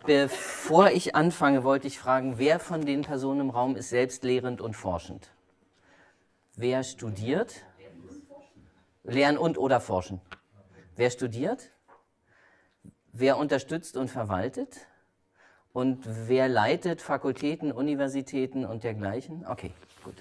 Bevor ich anfange, wollte ich fragen, wer von den Personen im Raum ist selbst lehrend und forschend? Wer studiert? Lehren und oder forschen. Wer studiert? Wer unterstützt und verwaltet? Und wer leitet Fakultäten, Universitäten und dergleichen? Okay, gut.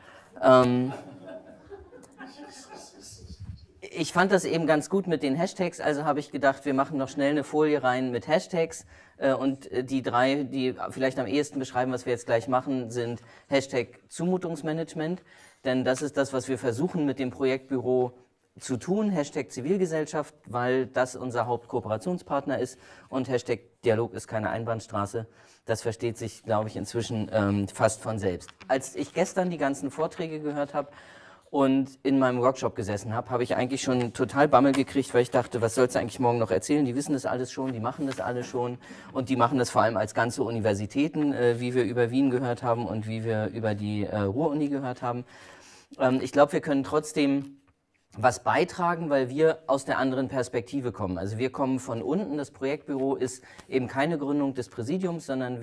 Ich fand das eben ganz gut mit den Hashtags, also habe ich gedacht, wir machen noch schnell eine Folie rein mit Hashtags und die drei, die vielleicht am ehesten beschreiben, was wir jetzt gleich machen, sind Hashtag Zumutungsmanagement, denn das ist das, was wir versuchen mit dem Projektbüro zu tun, Hashtag Zivilgesellschaft, weil das unser Hauptkooperationspartner ist und Hashtag Dialog ist keine Einbahnstraße. Das versteht sich, glaube ich, inzwischen fast von selbst. Als ich gestern die ganzen Vorträge gehört habe und in meinem Workshop gesessen habe, habe ich eigentlich schon total Bammel gekriegt, weil ich dachte, was sollst du eigentlich morgen noch erzählen? Die wissen das alles schon, die machen das alles schon und die machen das vor allem als ganze Universitäten, wie wir über Wien gehört haben und wie wir über die Ruhr-Uni gehört haben. Ich glaube, wir können trotzdem was beitragen, weil wir aus der anderen Perspektive kommen. Also wir kommen von unten, das Projektbüro ist eben keine Gründung des Präsidiums, sondern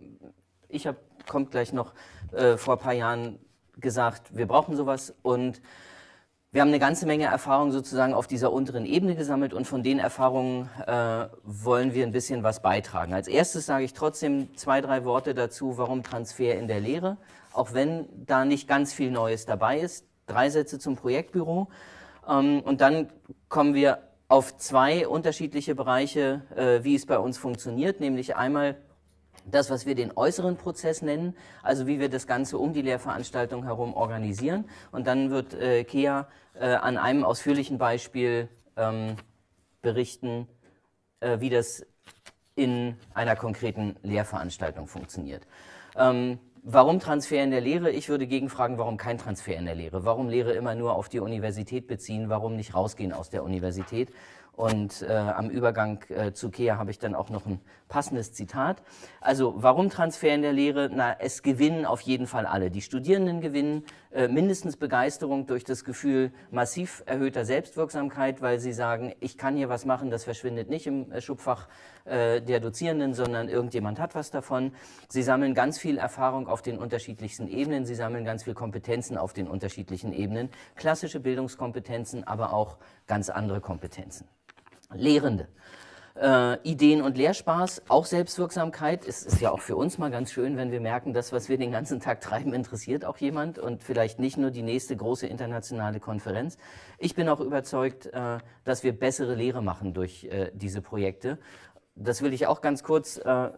kommt gleich noch, vor ein paar Jahren gesagt, wir brauchen sowas und wir haben eine ganze Menge Erfahrung sozusagen auf dieser unteren Ebene gesammelt und von den Erfahrungen wollen wir ein bisschen was beitragen. Als erstes sage ich trotzdem 2, 3 Worte dazu, warum Transfer in der Lehre, auch wenn da nicht ganz viel Neues dabei ist. 3 Sätze zum Projektbüro. Und dann kommen wir auf 2 unterschiedliche Bereiche, wie es bei uns funktioniert, nämlich einmal das, was wir den äußeren Prozess nennen, also wie wir das Ganze um die Lehrveranstaltung herum organisieren. Und dann wird Kea an einem ausführlichen Beispiel berichten, wie das in einer konkreten Lehrveranstaltung funktioniert. Warum Transfer in der Lehre? Ich würde gegenfragen, warum kein Transfer in der Lehre? Warum Lehre immer nur auf die Universität beziehen? Warum nicht rausgehen aus der Universität? Und am Übergang zu Kea habe ich dann auch noch ein passendes Zitat. Also warum Transfer in der Lehre? Na, es gewinnen auf jeden Fall alle. Die Studierenden gewinnen mindestens Begeisterung durch das Gefühl massiv erhöhter Selbstwirksamkeit, weil sie sagen, ich kann hier was machen, das verschwindet nicht im Schubfach der Dozierenden, sondern irgendjemand hat was davon. Sie sammeln ganz viel Erfahrung auf den unterschiedlichsten Ebenen, sie sammeln ganz viel Kompetenzen auf den unterschiedlichen Ebenen, klassische Bildungskompetenzen, aber auch ganz andere Kompetenzen. Lehrende. Ideen und Lehrspaß, auch Selbstwirksamkeit. Es ist ja auch für uns mal ganz schön, wenn wir merken, das, was wir den ganzen Tag treiben, interessiert auch jemand und vielleicht nicht nur die nächste große internationale Konferenz. Ich bin auch überzeugt, dass wir bessere Lehre machen durch diese Projekte. Das will ich auch ganz kurz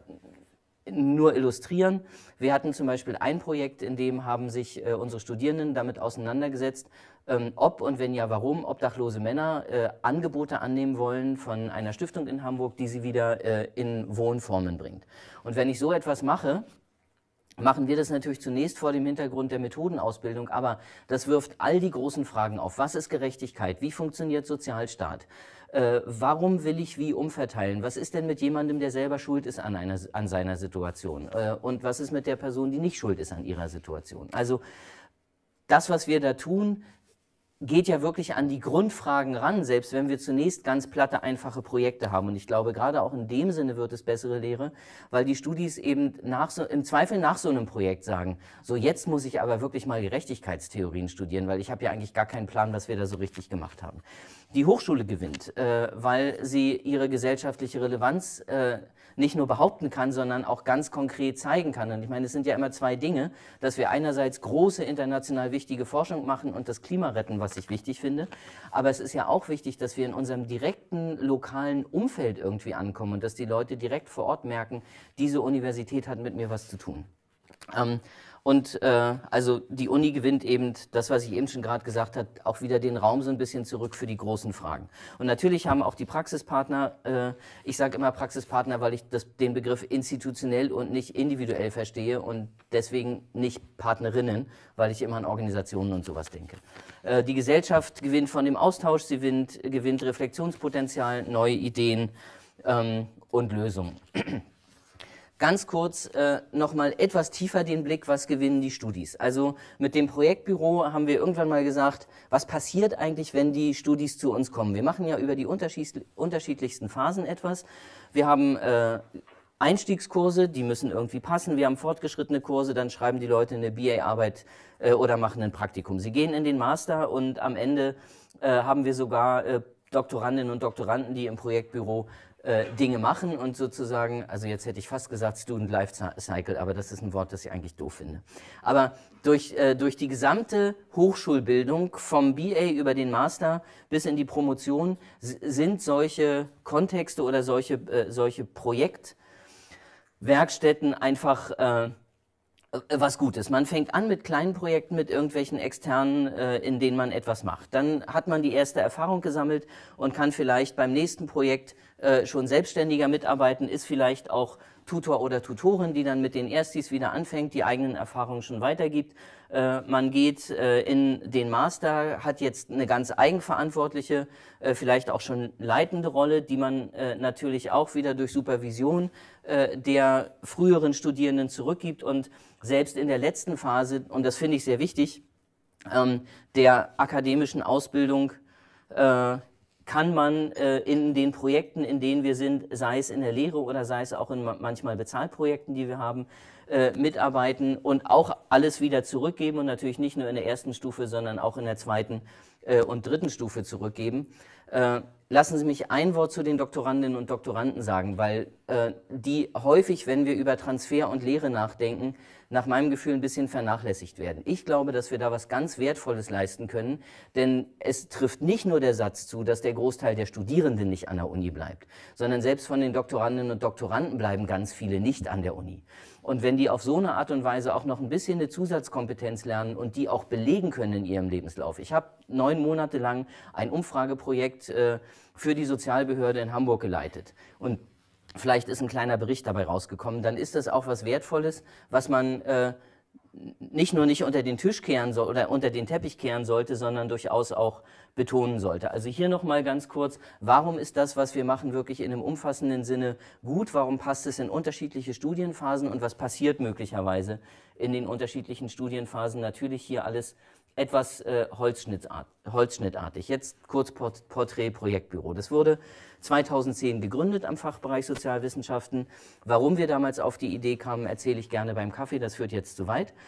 nur illustrieren. Wir hatten zum Beispiel ein Projekt, in dem haben sich unsere Studierenden damit auseinandergesetzt, ob und wenn ja, warum obdachlose Männer Angebote annehmen wollen von einer Stiftung in Hamburg, die sie wieder in Wohnformen bringt. Und wenn ich so etwas mache, machen wir das natürlich zunächst vor dem Hintergrund der Methodenausbildung, aber das wirft all die großen Fragen auf. Was ist Gerechtigkeit? Wie funktioniert Sozialstaat? Warum will ich wie umverteilen? Was ist denn mit jemandem, der selber schuld ist an seiner Situation? Und was ist mit der Person, die nicht schuld ist an ihrer Situation? Also das, was wir da tun, geht ja wirklich an die Grundfragen ran, selbst wenn wir zunächst ganz platte, einfache Projekte haben. Und ich glaube, gerade auch in dem Sinne wird es bessere Lehre, weil die Studis eben im Zweifel nach so einem Projekt sagen, so jetzt muss ich aber wirklich mal Gerechtigkeitstheorien studieren, weil ich habe ja eigentlich gar keinen Plan, was wir da so richtig gemacht haben. Die Hochschule gewinnt, weil sie ihre gesellschaftliche Relevanz nicht nur behaupten kann, sondern auch ganz konkret zeigen kann. Und ich meine, es sind ja immer 2 Dinge, dass wir einerseits große, international wichtige Forschung machen und das Klima retten, was ich wichtig finde. Aber es ist ja auch wichtig, dass wir in unserem direkten, lokalen Umfeld irgendwie ankommen und dass die Leute direkt vor Ort merken, diese Universität hat mit mir was zu tun. Also die Uni gewinnt eben, das, was ich eben schon gerade gesagt habe, auch wieder den Raum so ein bisschen zurück für die großen Fragen. Und natürlich haben auch die Praxispartner, ich sage immer Praxispartner, weil ich den Begriff institutionell und nicht individuell verstehe und deswegen nicht Partnerinnen, weil ich immer an Organisationen und sowas denke. Die Gesellschaft gewinnt von dem Austausch, sie gewinnt Reflexionspotenzial, neue Ideen und Lösungen. Ganz kurz nochmal etwas tiefer den Blick, was gewinnen die Studis. Also mit dem Projektbüro haben wir irgendwann mal gesagt, was passiert eigentlich, wenn die Studis zu uns kommen? Wir machen ja über die unterschiedlichsten Phasen etwas. Wir haben Einstiegskurse, die müssen irgendwie passen. Wir haben fortgeschrittene Kurse, dann schreiben die Leute eine BA-Arbeit oder machen ein Praktikum. Sie gehen in den Master und am Ende haben wir sogar Doktorandinnen und Doktoranden, die im Projektbüro Dinge machen und sozusagen, also jetzt hätte ich fast gesagt Student Life Cycle, aber das ist ein Wort, das ich eigentlich doof finde. Aber durch die gesamte Hochschulbildung vom BA über den Master bis in die Promotion sind solche Kontexte oder solche Projektwerkstätten einfach was Gutes. Man fängt an mit kleinen Projekten, mit irgendwelchen externen, in denen man etwas macht. Dann hat man die erste Erfahrung gesammelt und kann vielleicht beim nächsten Projekt schon selbstständiger mitarbeiten, ist vielleicht auch Tutor oder Tutorin, die dann mit den Erstis wieder anfängt, die eigenen Erfahrungen schon weitergibt. Man geht in den Master, hat jetzt eine ganz eigenverantwortliche, vielleicht auch schon leitende Rolle, die man natürlich auch wieder durch Supervision der früheren Studierenden zurückgibt und selbst in der letzten Phase, und das finde ich sehr wichtig, der akademischen Ausbildung kann man in den Projekten, in denen wir sind, sei es in der Lehre oder sei es auch in manchmal Bezahlprojekten, die wir haben, mitarbeiten und auch alles wieder zurückgeben und natürlich nicht nur in der ersten Stufe, sondern auch in der zweiten und dritten Stufe zurückgeben. Lassen Sie mich ein Wort zu den Doktorandinnen und Doktoranden sagen, weil die häufig, wenn wir über Transfer und Lehre nachdenken, nach meinem Gefühl ein bisschen vernachlässigt werden. Ich glaube, dass wir da was ganz Wertvolles leisten können, denn es trifft nicht nur der Satz zu, dass der Großteil der Studierenden nicht an der Uni bleibt, sondern selbst von den Doktorandinnen und Doktoranden bleiben ganz viele nicht an der Uni. Und wenn die auf so eine Art und Weise auch noch ein bisschen eine Zusatzkompetenz lernen und die auch belegen können in ihrem Lebenslauf. Ich habe 9 Monate lang ein Umfrageprojekt für die Sozialbehörde in Hamburg geleitet und vielleicht ist ein kleiner Bericht dabei rausgekommen, dann ist das auch was Wertvolles, was man nicht nur nicht unter den Tisch kehren soll oder unter den Teppich kehren sollte, sondern durchaus auch betonen sollte. Also hier nochmal ganz kurz, warum ist das, was wir machen, wirklich in einem umfassenden Sinne gut? Warum passt es in unterschiedliche Studienphasen und was passiert möglicherweise in den unterschiedlichen Studienphasen? Natürlich hier alles etwas holzschnittartig. Jetzt kurz Porträt Projektbüro. Das wurde 2010 gegründet am Fachbereich Sozialwissenschaften. Warum wir damals auf die Idee kamen, erzähle ich gerne beim Kaffee, das führt jetzt zu weit.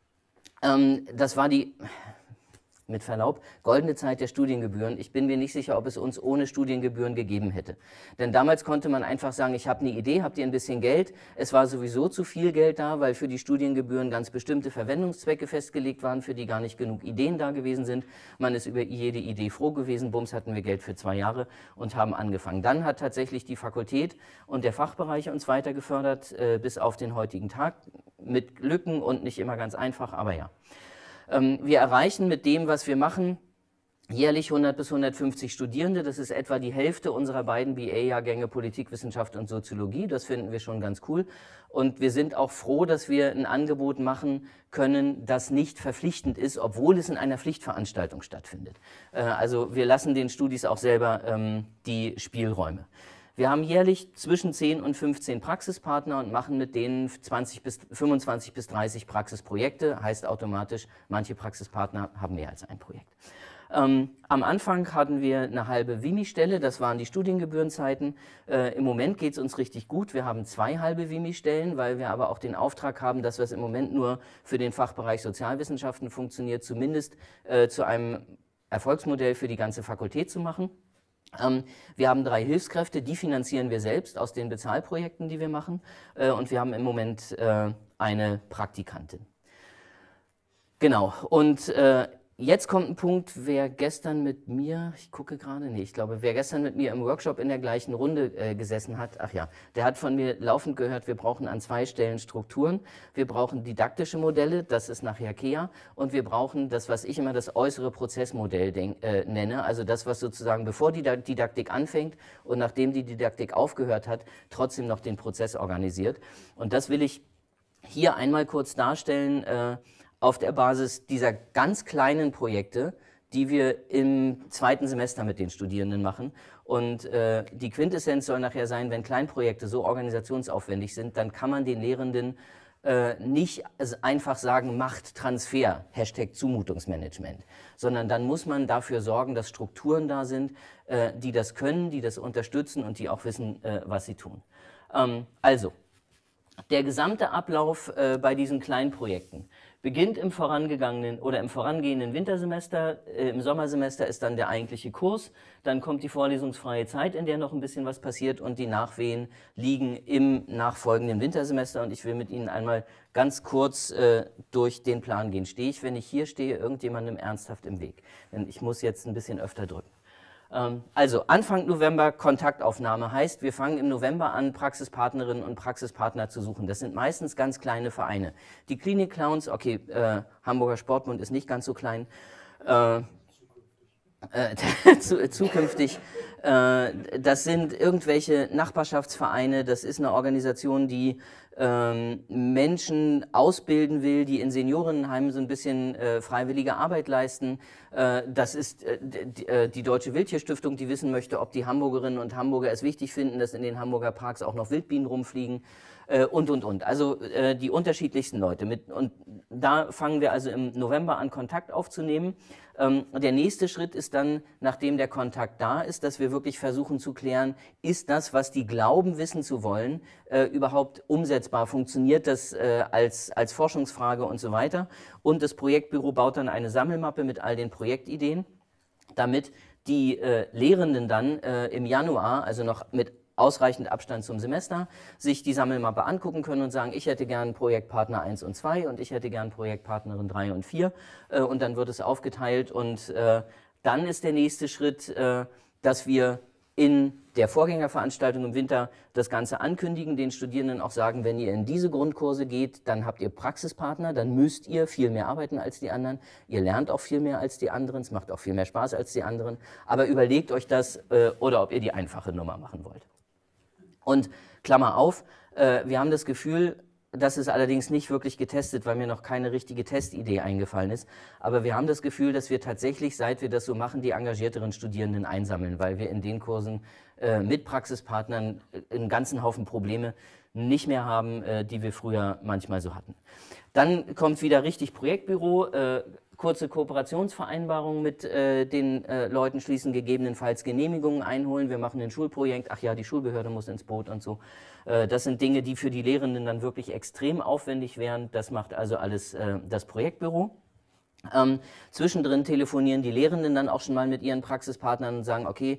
Das war die, mit Verlaub, goldene Zeit der Studiengebühren. Ich bin mir nicht sicher, ob es uns ohne Studiengebühren gegeben hätte. Denn damals konnte man einfach sagen, ich habe eine Idee, habt ihr ein bisschen Geld? Es war sowieso zu viel Geld da, weil für die Studiengebühren ganz bestimmte Verwendungszwecke festgelegt waren, für die gar nicht genug Ideen da gewesen sind. Man ist über jede Idee froh gewesen. Bums, hatten wir Geld für 2 Jahre und haben angefangen. Dann hat tatsächlich die Fakultät und der Fachbereich uns weiter gefördert, bis auf den heutigen Tag, mit Lücken und nicht immer ganz einfach, aber ja. Wir erreichen mit dem, was wir machen, jährlich 100 bis 150 Studierende. Das ist etwa die Hälfte unserer beiden BA-Jahrgänge Politikwissenschaft und Soziologie. Das finden wir schon ganz cool. Und wir sind auch froh, dass wir ein Angebot machen können, das nicht verpflichtend ist, obwohl es in einer Pflichtveranstaltung stattfindet. Also wir lassen den Studis auch selber die Spielräume. Wir haben jährlich zwischen 10 und 15 Praxispartner und machen mit denen 25 bis 30 Praxisprojekte. Heißt automatisch, manche Praxispartner haben mehr als ein Projekt. Am Anfang hatten wir eine halbe WIMI-Stelle, das waren die Studiengebührenzeiten. Im Moment geht es uns richtig gut. Wir haben 2 halbe WIMI-Stellen, weil wir aber auch den Auftrag haben, dass was im Moment nur für den Fachbereich Sozialwissenschaften funktioniert, zumindest zu einem Erfolgsmodell für die ganze Fakultät zu machen. Wir haben 3 Hilfskräfte, die finanzieren wir selbst aus den Bezahlprojekten, die wir machen. Und wir haben im Moment eine Praktikantin. Genau, und jetzt kommt ein Punkt, wer gestern mit mir, ich gucke gerade, nee, ich glaube, wer gestern mit mir im Workshop in der gleichen Runde gesessen hat, ach ja, der hat von mir laufend gehört, wir brauchen an 2 Stellen Strukturen, wir brauchen didaktische Modelle, das ist nachher KEA, und wir brauchen das, was ich immer das äußere Prozessmodell nenne, also das, was sozusagen bevor die Didaktik anfängt und nachdem die Didaktik aufgehört hat, trotzdem noch den Prozess organisiert. Und das will ich hier einmal kurz darstellen, auf der Basis dieser ganz kleinen Projekte, die wir im 2. Semester mit den Studierenden machen. Und die Quintessenz soll nachher sein, wenn Kleinprojekte so organisationsaufwendig sind, dann kann man den Lehrenden nicht einfach sagen, macht Transfer, #Zumutungsmanagement, sondern dann muss man dafür sorgen, dass Strukturen da sind, die das können, die das unterstützen und die auch wissen, was sie tun. Also, Der gesamte Ablauf bei diesen kleinen Projekten beginnt im vorangegangenen oder im vorangehenden Wintersemester. Im Sommersemester ist dann der eigentliche Kurs. Dann kommt die vorlesungsfreie Zeit, in der noch ein bisschen was passiert, und die Nachwehen liegen im nachfolgenden Wintersemester. Und ich will mit Ihnen einmal ganz kurz durch den Plan gehen. Stehe ich, wenn ich hier stehe, irgendjemandem ernsthaft im Weg? Denn ich muss jetzt ein bisschen öfter drücken. Also Anfang November Kontaktaufnahme heißt, wir fangen im November an, Praxispartnerinnen und Praxispartner zu suchen. Das sind meistens ganz kleine Vereine. Die Klinik-Clowns, okay, Hamburger Sportbund ist nicht ganz so klein, zukünftig. Das sind irgendwelche Nachbarschaftsvereine, das ist eine Organisation, die Menschen ausbilden will, die in Seniorinnenheimen so ein bisschen freiwillige Arbeit leisten. Das ist die Deutsche Wildtierstiftung, die wissen möchte, ob die Hamburgerinnen und Hamburger es wichtig finden, dass in den Hamburger Parks auch noch Wildbienen rumfliegen. Und. Also die unterschiedlichsten Leute. Und da fangen wir also im November an, Kontakt aufzunehmen. Der nächste Schritt ist dann, nachdem der Kontakt da ist, dass wir wirklich versuchen zu klären, ist das, was die glauben, wissen zu wollen, überhaupt umsetzbar? Funktioniert das als Forschungsfrage und so weiter? Und das Projektbüro baut dann eine Sammelmappe mit all den Projektideen, damit die Lehrenden dann im Januar, also noch mit ausreichend Abstand zum Semester, sich die Sammelmappe angucken können und sagen, ich hätte gern Projektpartner 1 und 2 und ich hätte gern Projektpartnerin 3 und 4 und dann wird es aufgeteilt und dann ist der nächste Schritt, dass wir in der Vorgängerveranstaltung im Winter das Ganze ankündigen, den Studierenden auch sagen, wenn ihr in diese Grundkurse geht, dann habt ihr Praxispartner, dann müsst ihr viel mehr arbeiten als die anderen, ihr lernt auch viel mehr als die anderen, es macht auch viel mehr Spaß als die anderen, aber überlegt euch das oder ob ihr die einfache Nummer machen wollt. Und Klammer auf, wir haben das Gefühl, das ist allerdings nicht wirklich getestet, weil mir noch keine richtige Testidee eingefallen ist. Aber wir haben das Gefühl, dass wir tatsächlich, seit wir das so machen, die engagierteren Studierenden einsammeln, weil wir in den Kursen mit Praxispartnern einen ganzen Haufen Probleme nicht mehr haben, die wir früher manchmal so hatten. Dann kommt wieder richtig Projektbüro, kurze Kooperationsvereinbarungen mit den Leuten schließen, gegebenenfalls Genehmigungen einholen. Wir machen ein Schulprojekt, ach ja, die Schulbehörde muss ins Boot und so. Das sind Dinge, die für die Lehrenden dann wirklich extrem aufwendig wären. Das macht also alles das Projektbüro. Zwischendrin telefonieren die Lehrenden dann auch schon mal mit ihren Praxispartnern und sagen, okay,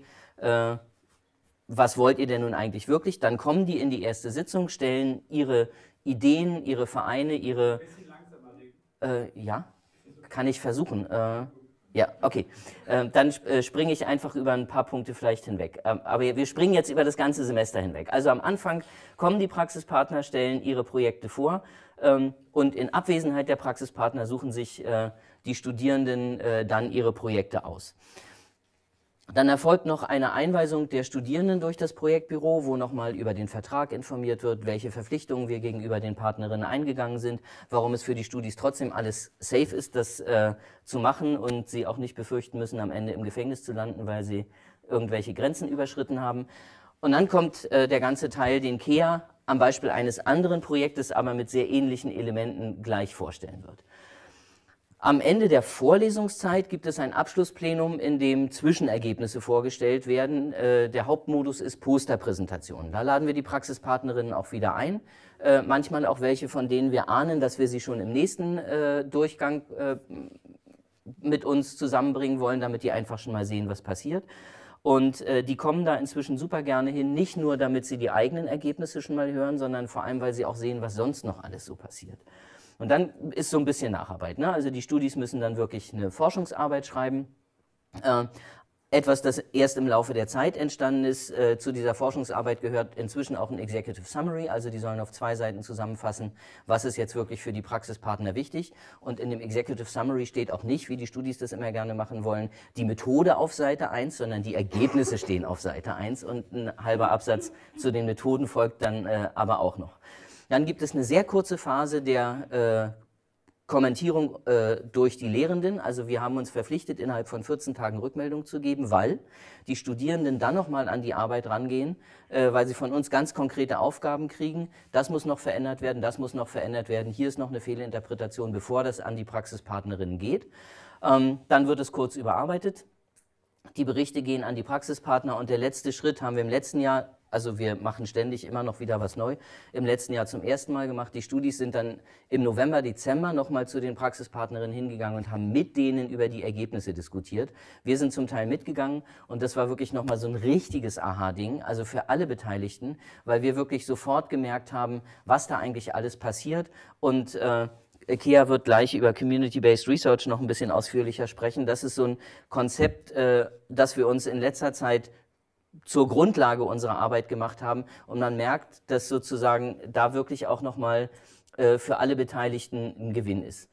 was wollt ihr denn nun eigentlich wirklich? Dann kommen die in die erste Sitzung, stellen ihre Ideen, ihre Vereine, ihre... Bisschen langsamer reden. Ja, kann ich versuchen. Ja, okay. Dann springe ich einfach über ein paar Punkte vielleicht hinweg. Aber wir springen jetzt über das ganze Semester hinweg. Also am Anfang kommen die Praxispartner, stellen ihre Projekte vor und in Abwesenheit der Praxispartner suchen sich die Studierenden dann ihre Projekte aus. Dann erfolgt noch eine Einweisung der Studierenden durch das Projektbüro, wo nochmal über den Vertrag informiert wird, welche Verpflichtungen wir gegenüber den Partnerinnen eingegangen sind, warum es für die Studis trotzdem alles safe ist, das zu machen und sie auch nicht befürchten müssen, am Ende im Gefängnis zu landen, weil sie irgendwelche Grenzen überschritten haben. Und dann kommt der ganze Teil, den Kea am Beispiel eines anderen Projektes, aber mit sehr ähnlichen Elementen gleich vorstellen wird. Am Ende der Vorlesungszeit gibt es ein Abschlussplenum, in dem Zwischenergebnisse vorgestellt werden. Der Hauptmodus ist Posterpräsentation. Da laden wir die Praxispartnerinnen auch wieder ein. Manchmal auch welche, von denen wir ahnen, dass wir sie schon im nächsten Durchgang mit uns zusammenbringen wollen, damit die einfach schon mal sehen, was passiert. Und die kommen da inzwischen super gerne hin, nicht nur damit sie die eigenen Ergebnisse schon mal hören, sondern vor allem, weil sie auch sehen, was sonst noch alles so passiert. Und dann ist so ein bisschen Nacharbeit, ne? Also die Studis müssen dann wirklich eine Forschungsarbeit schreiben. Etwas, das erst im Laufe der Zeit entstanden ist. Zu dieser Forschungsarbeit gehört inzwischen auch ein Executive Summary, also die sollen auf 2 Seiten zusammenfassen, was ist jetzt wirklich für die Praxispartner wichtig. Und in dem Executive Summary steht auch nicht, wie die Studis das immer gerne machen wollen, die Methode auf Seite 1, sondern die Ergebnisse stehen auf Seite 1 und ein halber Absatz zu den Methoden folgt dann aber auch noch. Dann gibt es eine sehr kurze Phase der Kommentierung durch die Lehrenden. Also wir haben uns verpflichtet, innerhalb von 14 Tagen Rückmeldung zu geben, weil die Studierenden dann nochmal an die Arbeit rangehen, weil sie von uns ganz konkrete Aufgaben kriegen. Das muss noch verändert werden, das muss noch verändert werden. Hier ist noch eine Fehlinterpretation, bevor das an die Praxispartnerinnen geht. Dann wird es kurz überarbeitet. Die Berichte gehen an die Praxispartner und der letzte Schritt haben wir im letzten Jahr Also wir machen ständig immer noch wieder was neu. Im letzten Jahr zum ersten Mal gemacht. Die Studis sind dann im November, Dezember nochmal zu den Praxispartnerinnen hingegangen und haben mit denen über die Ergebnisse diskutiert. Wir sind zum Teil mitgegangen und das war wirklich nochmal so ein richtiges Aha-Ding, also für alle Beteiligten, weil wir wirklich sofort gemerkt haben, was da eigentlich alles passiert. Und Kea wird gleich über Community-Based Research noch ein bisschen ausführlicher sprechen. Das ist so ein Konzept, das wir uns in letzter Zeit zur Grundlage unserer Arbeit gemacht haben. Und man merkt, dass sozusagen da wirklich auch nochmal für alle Beteiligten ein Gewinn ist.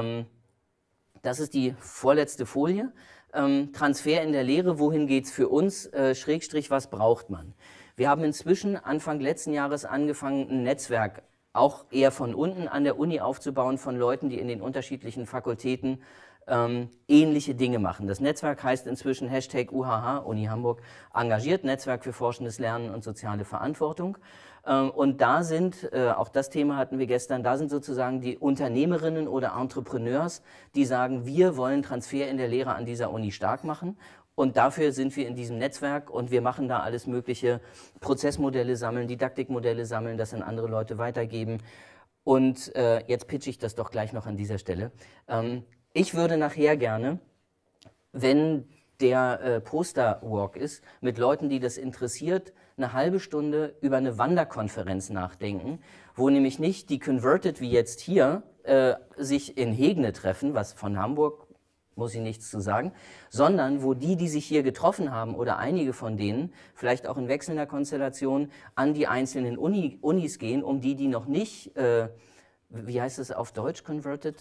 Das ist die vorletzte Folie. Transfer in der Lehre, wohin geht's für uns? Schrägstrich, was braucht man? Wir haben inzwischen Anfang letzten Jahres angefangen, ein Netzwerk auch eher von unten an der Uni aufzubauen, von Leuten, die in den unterschiedlichen Fakultäten ähnliche Dinge machen. Das Netzwerk heißt inzwischen #UHH, Uni Hamburg, engagiert, Netzwerk für forschendes Lernen und soziale Verantwortung. Und da sind, auch das Thema hatten wir gestern, da sind sozusagen die Unternehmerinnen oder Entrepreneurs, die sagen, wir wollen Transfer in der Lehre an dieser Uni stark machen. Und dafür sind wir in diesem Netzwerk und wir machen da alles mögliche, Prozessmodelle sammeln, Didaktikmodelle sammeln, das an andere Leute weitergeben. Und jetzt pitche ich das doch gleich noch an dieser Stelle. Ich würde nachher gerne, wenn der Poster-Walk ist, mit Leuten, die das interessiert, eine halbe Stunde über eine Wanderkonferenz nachdenken, wo nämlich nicht die Converted wie jetzt hier sich in Hegne treffen, was von Hamburg, muss ich nichts zu sagen, sondern wo die sich hier getroffen haben oder einige von denen, vielleicht auch in wechselnder Konstellation, an die einzelnen Unis gehen, um die noch nicht, wie heißt es auf Deutsch, converted?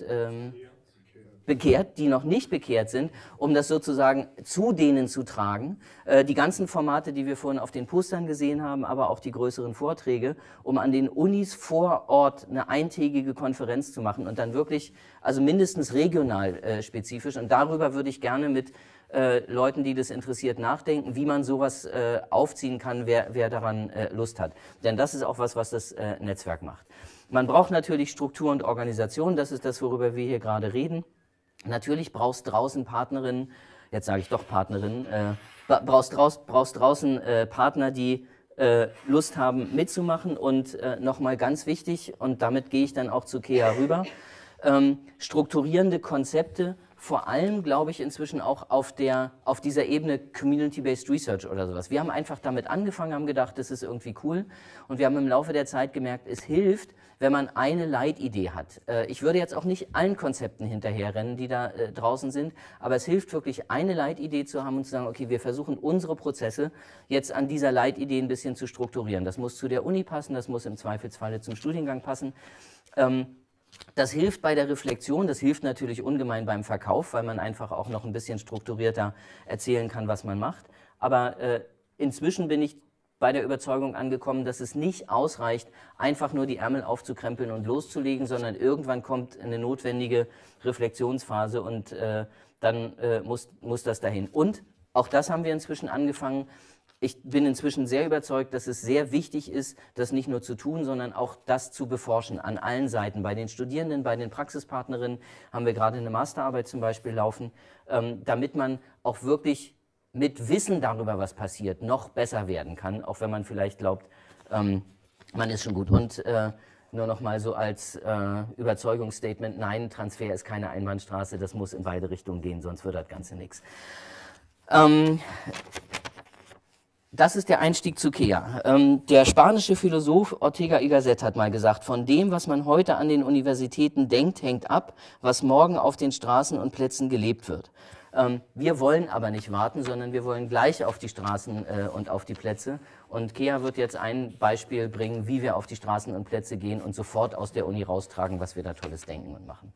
Bekehrt, die noch nicht bekehrt sind, um das sozusagen zu denen zu tragen. Die ganzen Formate, die wir vorhin auf den Postern gesehen haben, aber auch die größeren Vorträge, um an den Unis vor Ort eine eintägige Konferenz zu machen und dann wirklich, also mindestens regional spezifisch. Und darüber würde ich gerne mit Leuten, die das interessiert, nachdenken, wie man sowas aufziehen kann, wer daran Lust hat. Denn das ist auch was das Netzwerk macht. Man braucht natürlich Struktur und Organisation, das ist das, worüber wir hier gerade reden. Natürlich brauchst draußen Partnerinnen, jetzt sage ich doch Partnerinnen, brauchst draußen Partner, die Lust haben mitzumachen und nochmal ganz wichtig, und damit gehe ich dann auch zu Kea rüber, strukturierende Konzepte, vor allem, glaube ich, inzwischen auch auf dieser Ebene Community-Based Research oder sowas. Wir haben einfach damit angefangen, haben gedacht, das ist irgendwie cool, und wir haben im Laufe der Zeit gemerkt, es hilft, wenn man eine Leitidee hat. Ich würde jetzt auch nicht allen Konzepten hinterherrennen, die da draußen sind, aber es hilft wirklich, eine Leitidee zu haben und zu sagen, okay, wir versuchen unsere Prozesse jetzt an dieser Leitidee ein bisschen zu strukturieren. Das muss zu der Uni passen, das muss im Zweifelsfalle zum Studiengang passen. Das hilft bei der Reflexion, das hilft natürlich ungemein beim Verkauf, weil man einfach auch noch ein bisschen strukturierter erzählen kann, was man macht. Aber inzwischen bin ich bei der Überzeugung angekommen, dass es nicht ausreicht, einfach nur die Ärmel aufzukrempeln und loszulegen, sondern irgendwann kommt eine notwendige Reflexionsphase und dann muss das dahin. Und auch das haben wir inzwischen angefangen. Ich bin inzwischen sehr überzeugt, dass es sehr wichtig ist, das nicht nur zu tun, sondern auch das zu beforschen an allen Seiten. Bei den Studierenden, bei den Praxispartnerinnen haben wir gerade eine Masterarbeit zum Beispiel laufen, damit man auch wirklich mit Wissen darüber, was passiert, noch besser werden kann, auch wenn man vielleicht glaubt, man ist schon gut. Und nur noch mal so als Überzeugungsstatement, nein, Transfer ist keine Einbahnstraße, das muss in beide Richtungen gehen, sonst wird das Ganze nichts. Das ist der Einstieg zu Kea. Der spanische Philosoph Ortega y Gasset hat mal gesagt, von dem, was man heute an den Universitäten denkt, hängt ab, was morgen auf den Straßen und Plätzen gelebt wird. Wir wollen aber nicht warten, sondern wir wollen gleich auf die Straßen und auf die Plätze. Und Kea wird jetzt ein Beispiel bringen, wie wir auf die Straßen und Plätze gehen und sofort aus der Uni raustragen, was wir da Tolles denken und machen.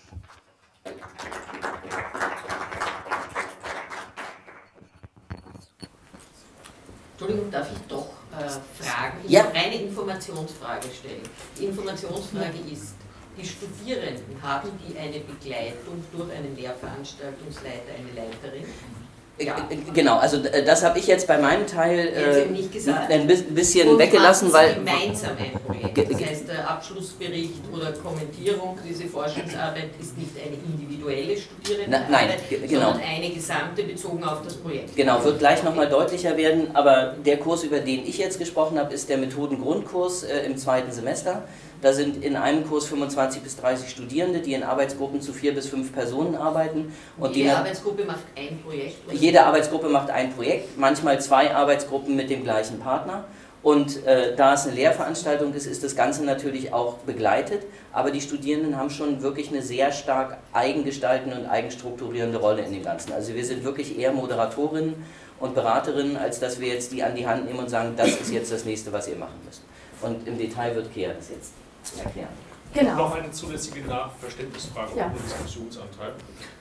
Entschuldigung, darf ich doch fragen? Ich Ja. will eine Informationsfrage stellen. Die Informationsfrage ist, die Studierenden, haben die eine Begleitung durch einen Lehrveranstaltungsleiter, eine Leiterin? Ja. Genau, also das habe ich jetzt bei meinem Teil nicht gesagt. ein bisschen Und weggelassen, weil... gemeinsam ein Projekt. Das heißt, der Abschlussbericht oder Kommentierung, diese Forschungsarbeit ist nicht eine individuelle Studierendenarbeit, genau. sondern eine gesamte bezogen auf das Projekt. Genau, wird gleich nochmal deutlicher werden, aber der Kurs, über den ich jetzt gesprochen habe, ist der Methodengrundkurs im 2. Semester. Da sind in einem Kurs 25 bis 30 Studierende, die in Arbeitsgruppen zu 4 bis 5 Personen arbeiten. Und jede Arbeitsgruppe macht ein Projekt? Oder? Jede Arbeitsgruppe macht ein Projekt, manchmal 2 Arbeitsgruppen mit dem gleichen Partner. Und da es eine Lehrveranstaltung ist, ist das Ganze natürlich auch begleitet, aber die Studierenden haben schon wirklich eine sehr stark eigengestaltende und eigenstrukturierende Rolle in dem Ganzen. Also wir sind wirklich eher Moderatorinnen und Beraterinnen, als dass wir jetzt die an die Hand nehmen und sagen, das ist jetzt das Nächste, was ihr machen müsst. Und im Detail wird Kea das jetzt erklären. Genau. Noch eine zulässige Nachverständnisfrage ja. ohne Diskussionsanteil.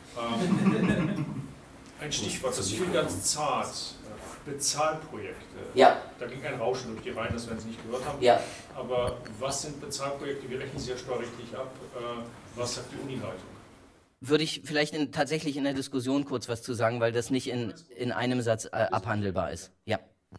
Ein Stichwort, das fiel ganz zart. Bezahlprojekte. Ja. Da ging ein Rauschen durch die Reihen, das werden Sie nicht gehört haben. Ja. Aber was sind Bezahlprojekte? Wir rechnen sie ja steuerrechtlich ab. Was sagt die Unileitung? Würde ich vielleicht tatsächlich in der Diskussion kurz was zu sagen, weil das nicht in einem Satz abhandelbar ist. Ja.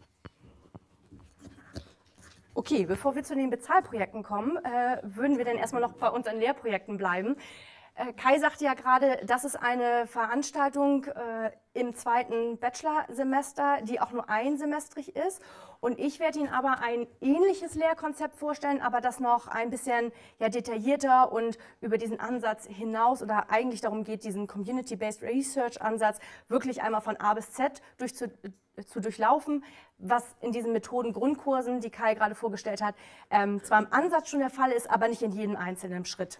Okay, bevor wir zu den Bezahlprojekten kommen, würden wir dann erstmal noch bei unseren Lehrprojekten bleiben. Kai sagte ja gerade, das ist eine Veranstaltung im 2. Bachelorsemester, die auch nur einsemestrig ist. Und ich werde Ihnen aber ein ähnliches Lehrkonzept vorstellen, aber das noch ein bisschen detaillierter und über diesen Ansatz hinaus oder eigentlich darum geht, diesen Community-Based Research-Ansatz wirklich einmal von A bis Z zu durchlaufen, was in diesen Methoden-Grundkursen, die Kai gerade vorgestellt hat, zwar im Ansatz schon der Fall ist, aber nicht in jedem einzelnen Schritt.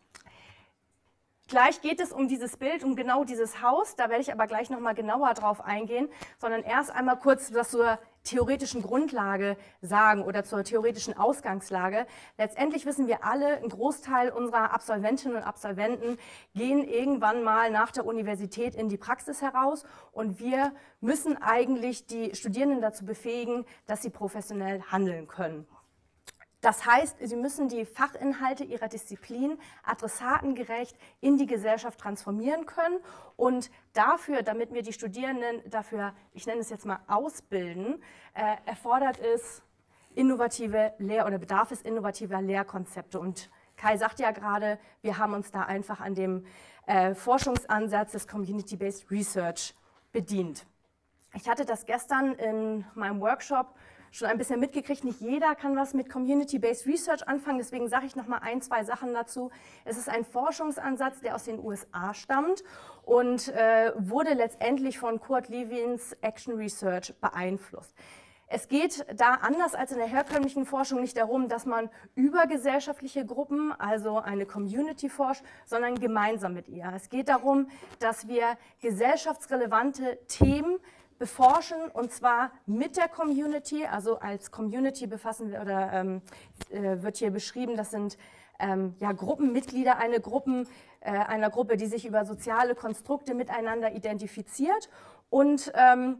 Gleich geht es um dieses Bild, um genau dieses Haus, da werde ich aber gleich nochmal genauer drauf eingehen, sondern erst einmal kurz was zur theoretischen Grundlage sagen oder zur theoretischen Ausgangslage. Letztendlich wissen wir alle, ein Großteil unserer Absolventinnen und Absolventen gehen irgendwann mal nach der Universität in die Praxis heraus und wir müssen eigentlich die Studierenden dazu befähigen, dass sie professionell handeln können. Das heißt, sie müssen die Fachinhalte ihrer Disziplin adressatengerecht in die Gesellschaft transformieren können und dafür, damit wir die Studierenden dafür, ich nenne es jetzt mal ausbilden, erfordert es innovative bedarf es innovativer Lehrkonzepte. Und Kai sagt ja gerade, wir haben uns da einfach an dem Forschungsansatz des Community-Based Research bedient. Ich hatte das gestern in meinem Workshop schon ein bisschen mitgekriegt, nicht jeder kann was mit Community-Based Research anfangen, deswegen sage ich noch mal 1, 2 Sachen dazu. Es ist ein Forschungsansatz, der aus den USA stammt und wurde letztendlich von Kurt Lewins Action Research beeinflusst. Es geht da anders als in der herkömmlichen Forschung nicht darum, dass man über gesellschaftliche Gruppen, also eine Community forscht, sondern gemeinsam mit ihr. Es geht darum, dass wir gesellschaftsrelevante Themen beforschen und zwar mit der Community, also als Community befassen wir oder wird hier beschrieben, das sind Gruppenmitglieder einer Gruppe, die sich über soziale Konstrukte miteinander identifiziert und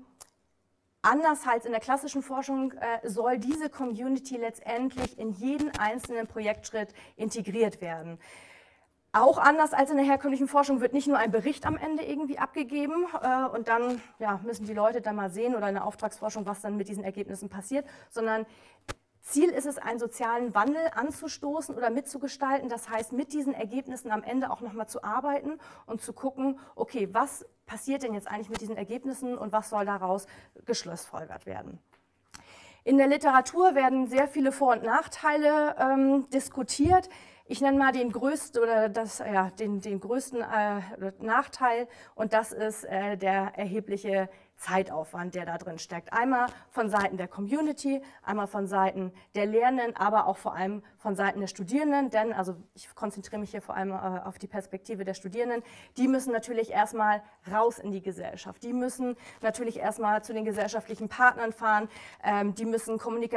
anders als in der klassischen Forschung soll diese Community letztendlich in jeden einzelnen Projektschritt integriert werden. Auch anders als in der herkömmlichen Forschung wird nicht nur ein Bericht am Ende irgendwie abgegeben und dann müssen die Leute dann mal sehen oder in der Auftragsforschung, was dann mit diesen Ergebnissen passiert, sondern Ziel ist es, einen sozialen Wandel anzustoßen oder mitzugestalten. Das heißt, mit diesen Ergebnissen am Ende auch nochmal zu arbeiten und zu gucken, okay, was passiert denn jetzt eigentlich mit diesen Ergebnissen und was soll daraus geschlussfolgert werden. In der Literatur werden sehr viele Vor- und Nachteile diskutiert. Ich nenne mal den größten den größten Nachteil und das ist der erhebliche Zeitaufwand, der da drin steckt. Einmal von Seiten der Community, einmal von Seiten der Lehrenden, aber auch vor allem von Seiten der Studierenden, denn also ich konzentriere mich hier vor allem auf die Perspektive der Studierenden, die müssen natürlich erstmal raus in die Gesellschaft, die müssen natürlich erstmal zu den gesellschaftlichen Partnern fahren, die müssen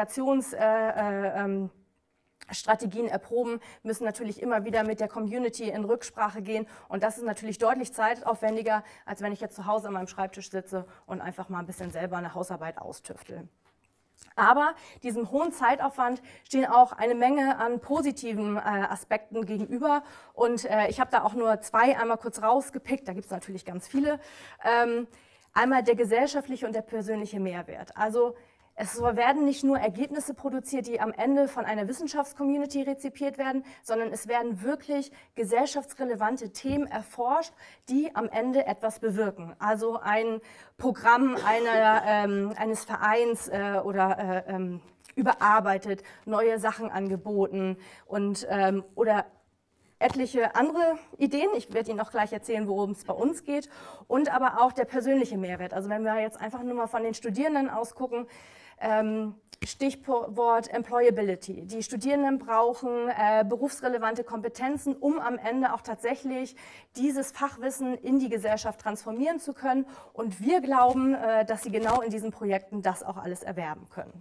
Strategien erproben, müssen natürlich immer wieder mit der Community in Rücksprache gehen und das ist natürlich deutlich zeitaufwendiger, als wenn ich jetzt zu Hause an meinem Schreibtisch sitze und einfach mal ein bisschen selber eine Hausarbeit austüftel. Aber diesem hohen Zeitaufwand stehen auch eine Menge an positiven Aspekten gegenüber und ich habe da auch nur 2 einmal kurz rausgepickt, da gibt es natürlich ganz viele. Einmal der gesellschaftliche und der persönliche Mehrwert. Also es werden nicht nur Ergebnisse produziert, die am Ende von einer Wissenschaftscommunity rezipiert werden, sondern es werden wirklich gesellschaftsrelevante Themen erforscht, die am Ende etwas bewirken. Also ein Programm eines Vereins überarbeitet, neue Sachen angeboten und oder etliche andere Ideen. Ich werde Ihnen auch gleich erzählen, worum es bei uns geht. Und aber auch der persönliche Mehrwert. Also wenn wir jetzt einfach nur mal von den Studierenden ausgucken, Stichwort Employability. Die Studierenden brauchen berufsrelevante Kompetenzen, um am Ende auch tatsächlich dieses Fachwissen in die Gesellschaft transformieren zu können. Und wir glauben, dass sie genau in diesen Projekten das auch alles erwerben können.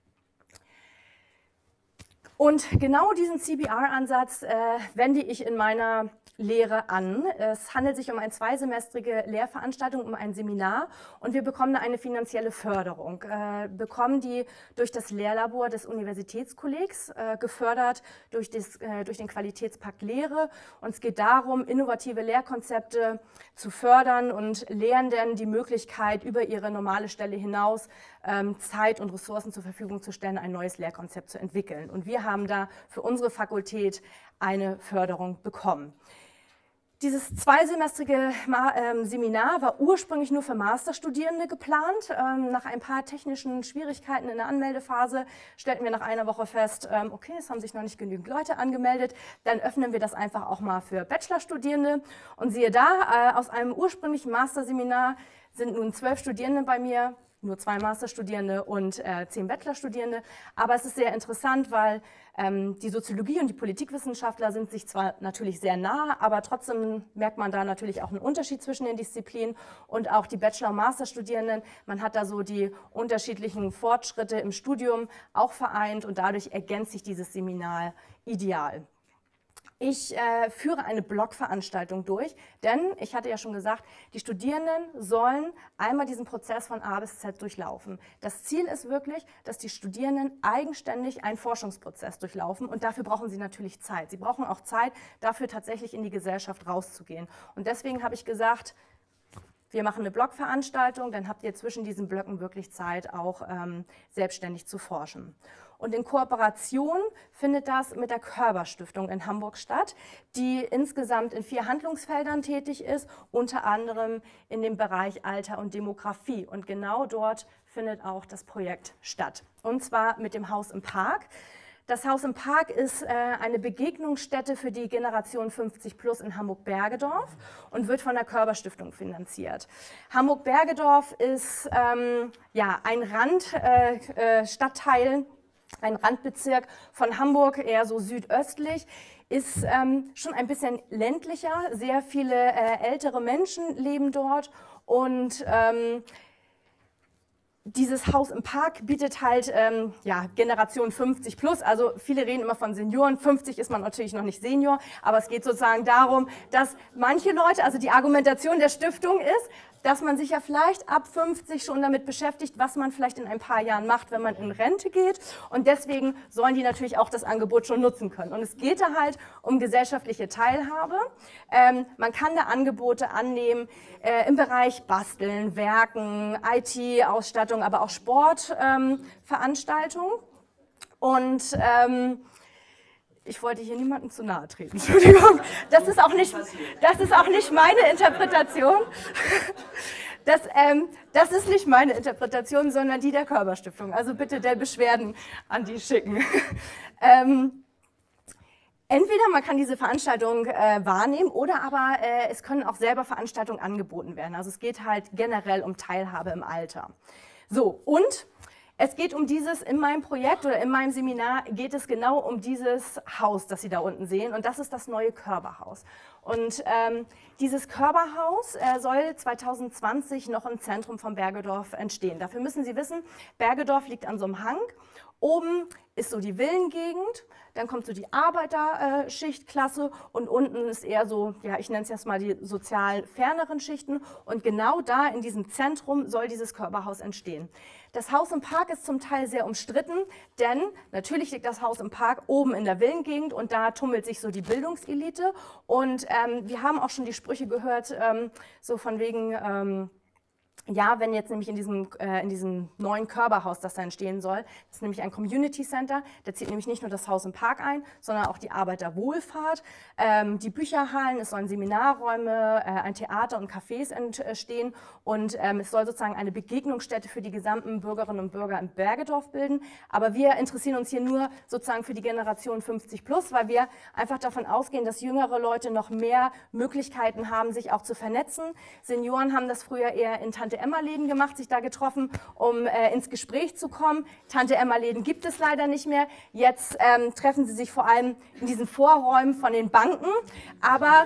Und genau diesen CBR-Ansatz wende ich in meiner Lehre an. Es handelt sich um eine zweisemestrige Lehrveranstaltung, um ein Seminar und wir bekommen eine finanzielle Förderung. Bekommen die durch das Lehrlabor des Universitätskollegs, gefördert durch den Qualitätspakt Lehre. Und es geht darum, innovative Lehrkonzepte zu fördern und Lehrenden die Möglichkeit, über ihre normale Stelle hinaus Zeit und Ressourcen zur Verfügung zu stellen, ein neues Lehrkonzept zu entwickeln. Und wir haben da für unsere Fakultät eine Förderung bekommen. Dieses zweisemestrige Seminar war ursprünglich nur für Masterstudierende geplant. Nach ein paar technischen Schwierigkeiten in der Anmeldephase stellten wir nach einer Woche fest, okay, es haben sich noch nicht genügend Leute angemeldet, dann öffnen wir das einfach auch mal für Bachelorstudierende. Und siehe da, aus einem ursprünglichen Masterseminar sind nun 12 Studierende bei mir, nur 2 Masterstudierende und 10 Bachelorstudierende. Aber es ist sehr interessant, weil die Soziologie und die Politikwissenschaftler sind sich zwar natürlich sehr nah, aber trotzdem merkt man da natürlich auch einen Unterschied zwischen den Disziplinen und auch die Bachelor- und Masterstudierenden. Man hat da so die unterschiedlichen Fortschritte im Studium auch vereint und dadurch ergänzt sich dieses Seminar ideal. Ich führe eine Blogveranstaltung durch, denn ich hatte ja schon gesagt, die Studierenden sollen einmal diesen Prozess von A bis Z durchlaufen. Das Ziel ist wirklich, dass die Studierenden eigenständig einen Forschungsprozess durchlaufen und dafür brauchen sie natürlich Zeit. Sie brauchen auch Zeit, dafür tatsächlich in die Gesellschaft rauszugehen. Und deswegen habe ich gesagt, wir machen eine Blogveranstaltung, dann habt ihr zwischen diesen Blöcken wirklich Zeit, auch selbstständig zu forschen. Und in Kooperation findet das mit der Körber-Stiftung in Hamburg statt, die insgesamt in 4 Handlungsfeldern tätig ist, unter anderem in dem Bereich Alter und Demografie. Und genau dort findet auch das Projekt statt. Und zwar mit dem Haus im Park. Das Haus im Park ist eine Begegnungsstätte für die Generation 50+ in Hamburg-Bergedorf und wird von der Körber-Stiftung finanziert. Hamburg-Bergedorf ist ein Randstadtteil, ein Randbezirk von Hamburg, eher so südöstlich, ist schon ein bisschen ländlicher. Sehr viele ältere Menschen leben dort und dieses Haus im Park bietet halt Generation 50+, also viele reden immer von Senioren, 50 ist man natürlich noch nicht Senior, aber es geht sozusagen darum, dass manche Leute, also die Argumentation der Stiftung ist, dass man sich ja vielleicht ab 50 schon damit beschäftigt, was man vielleicht in ein paar Jahren macht, wenn man in Rente geht. Und deswegen sollen die natürlich auch das Angebot schon nutzen können. Und es geht da halt um gesellschaftliche Teilhabe. Man kann da Angebote annehmen im Bereich Basteln, Werken, IT-Ausstattung, aber auch Sportveranstaltungen. Und ich wollte hier niemandem zu nahe treten, Entschuldigung. Das ist auch nicht meine Interpretation. Das ist nicht meine Interpretation, sondern die der Körber-Stiftung. Also bitte der Beschwerden an die schicken. Entweder man kann diese Veranstaltung wahrnehmen oder aber es können auch selber Veranstaltungen angeboten werden. Also es geht halt generell um Teilhabe im Alter. So, und es geht um dieses, in meinem Projekt oder in meinem Seminar geht es genau um dieses Haus, das Sie da unten sehen, und das ist das neue Körberhaus. Und dieses Körberhaus soll 2020 noch im Zentrum von Bergedorf entstehen. Dafür müssen Sie wissen, Bergedorf liegt an so einem Hang. Oben ist so die Villengegend, dann kommt so die Arbeiterschichtklasse und unten ist eher so, ja, ich nenne es jetzt mal die sozial ferneren Schichten. Und genau da in diesem Zentrum soll dieses Körberhaus entstehen. Das Haus im Park ist zum Teil sehr umstritten, denn natürlich liegt das Haus im Park oben in der Villengegend und da tummelt sich so die Bildungselite. Und wir haben auch schon die Sprüche gehört, so von wegen ja, wenn jetzt nämlich in diesem neuen Körperhaus, das da entstehen soll, das ist nämlich ein Community Center, da zieht nämlich nicht nur das Haus im Park ein, sondern auch die Arbeiterwohlfahrt, die Bücherhallen, es sollen Seminarräume, ein Theater und Cafés entstehen und es soll sozusagen eine Begegnungsstätte für die gesamten Bürgerinnen und Bürger im Bergedorf bilden. Aber wir interessieren uns hier nur sozusagen für die Generation 50 plus, weil wir einfach davon ausgehen, dass jüngere Leute noch mehr Möglichkeiten haben, sich auch zu vernetzen. Senioren haben das früher eher in Tante-Emma-Läden gemacht, sich da getroffen, um ins Gespräch zu kommen. Tante-Emma-Läden gibt es leider nicht mehr. Jetzt treffen sie sich vor allem in diesen Vorräumen von den Banken. Aber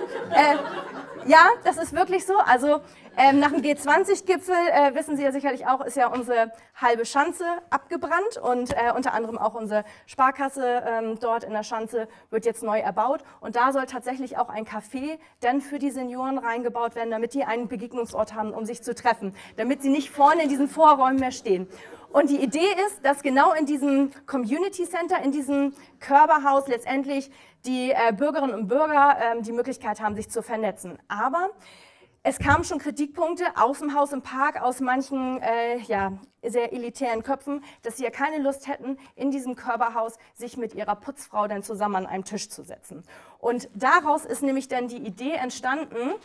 ja, das ist wirklich so. Also nach dem G20-Gipfel, wissen Sie ja sicherlich auch, ist ja unsere halbe Schanze abgebrannt und unter anderem auch unsere Sparkasse dort in der Schanze wird jetzt neu erbaut. Und da soll tatsächlich auch ein Café denn für die Senioren reingebaut werden, damit die einen Begegnungsort haben, um sich zu treffen, damit sie nicht vorne in diesen Vorräumen mehr stehen. Und die Idee ist, dass genau in diesem Community Center, in diesem Körperhaus letztendlich die Bürgerinnen und Bürger die Möglichkeit haben, sich zu vernetzen. Aber es kamen schon Kritikpunkte aus dem Haus im Park, aus manchen sehr elitären Köpfen, dass sie ja keine Lust hätten, in diesem Körperhaus sich mit ihrer Putzfrau dann zusammen an einem Tisch zu setzen. Und daraus ist nämlich dann die Idee entstanden,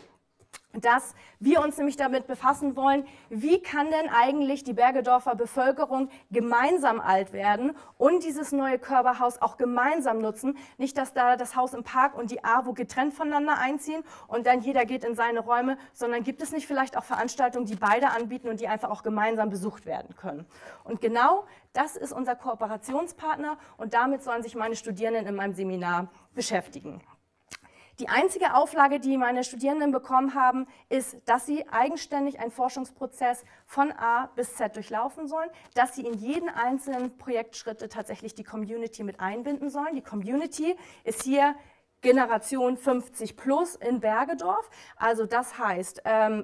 dass wir uns nämlich damit befassen wollen, wie kann denn eigentlich die Bergedorfer Bevölkerung gemeinsam alt werden und dieses neue Körperhaus auch gemeinsam nutzen. Nicht, dass da das Haus im Park und die AWO getrennt voneinander einziehen und dann jeder geht in seine Räume, sondern gibt es nicht vielleicht auch Veranstaltungen, die beide anbieten und die einfach auch gemeinsam besucht werden können. Und genau das ist unser Kooperationspartner und damit sollen sich meine Studierenden in meinem Seminar beschäftigen. Die einzige Auflage, die meine Studierenden bekommen haben, ist, dass sie eigenständig einen Forschungsprozess von A bis Z durchlaufen sollen, dass sie in jeden einzelnen Projektschritte tatsächlich die Community mit einbinden sollen. Die Community ist hier Generation 50 plus in Bergedorf, also das heißt,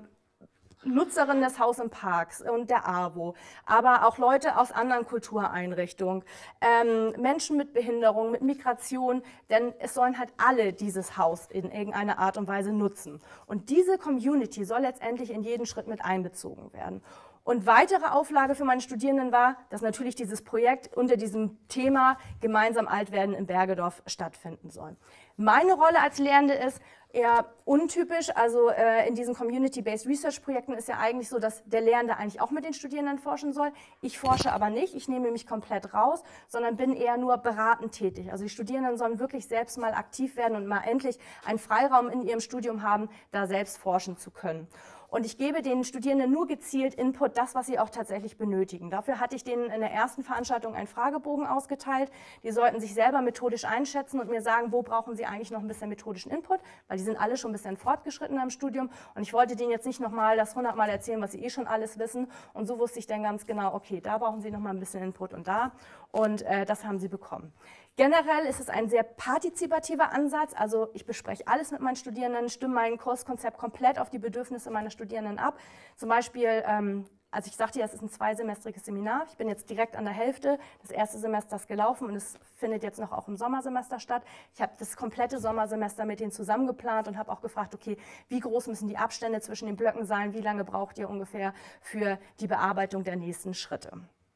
Nutzerinnen des Haus im Parks und der AWO, aber auch Leute aus anderen Kultureinrichtungen, Menschen mit Behinderung, mit Migration, denn es sollen halt alle dieses Haus in irgendeiner Art und Weise nutzen. Und diese Community soll letztendlich in jeden Schritt mit einbezogen werden. Und weitere Auflage für meine Studierenden war, dass natürlich dieses Projekt unter diesem Thema gemeinsam alt werden in Bergedorf stattfinden soll. Meine Rolle als Lehrende ist eher untypisch, also in diesen Community-Based Research-Projekten ist ja eigentlich so, dass der Lehrende eigentlich auch mit den Studierenden forschen soll. Ich forsche aber nicht, ich nehme mich komplett raus, sondern bin eher nur beratend tätig. Also die Studierenden sollen wirklich selbst mal aktiv werden und mal endlich einen Freiraum in ihrem Studium haben, da selbst forschen zu können. Und ich gebe den Studierenden nur gezielt Input, das, was sie auch tatsächlich benötigen. Dafür hatte ich denen in der ersten Veranstaltung einen Fragebogen ausgeteilt. Die sollten sich selber methodisch einschätzen und mir sagen, wo brauchen sie eigentlich noch ein bisschen methodischen Input, weil die sind alle schon ein bisschen fortgeschrittener im Studium. Und ich wollte denen jetzt nicht nochmal das 100-mal erzählen, was sie eh schon alles wissen. Und so wusste ich dann ganz genau, okay, da brauchen sie nochmal ein bisschen Input und da. Und das haben sie bekommen. Generell ist es ein sehr partizipativer Ansatz, also ich bespreche alles mit meinen Studierenden, stimme mein Kurskonzept komplett auf die Bedürfnisse meiner Studierenden ab. Zum Beispiel, also ich sagte ja, es ist ein zweisemestriges Seminar, ich bin jetzt direkt an der Hälfte des ersten Semesters gelaufen und es findet jetzt noch auch im Sommersemester statt. Ich habe das komplette Sommersemester mit denen zusammen geplant und habe auch gefragt, okay, wie groß müssen die Abstände zwischen den Blöcken sein, wie lange braucht ihr ungefähr für die Bearbeitung der nächsten Schritte.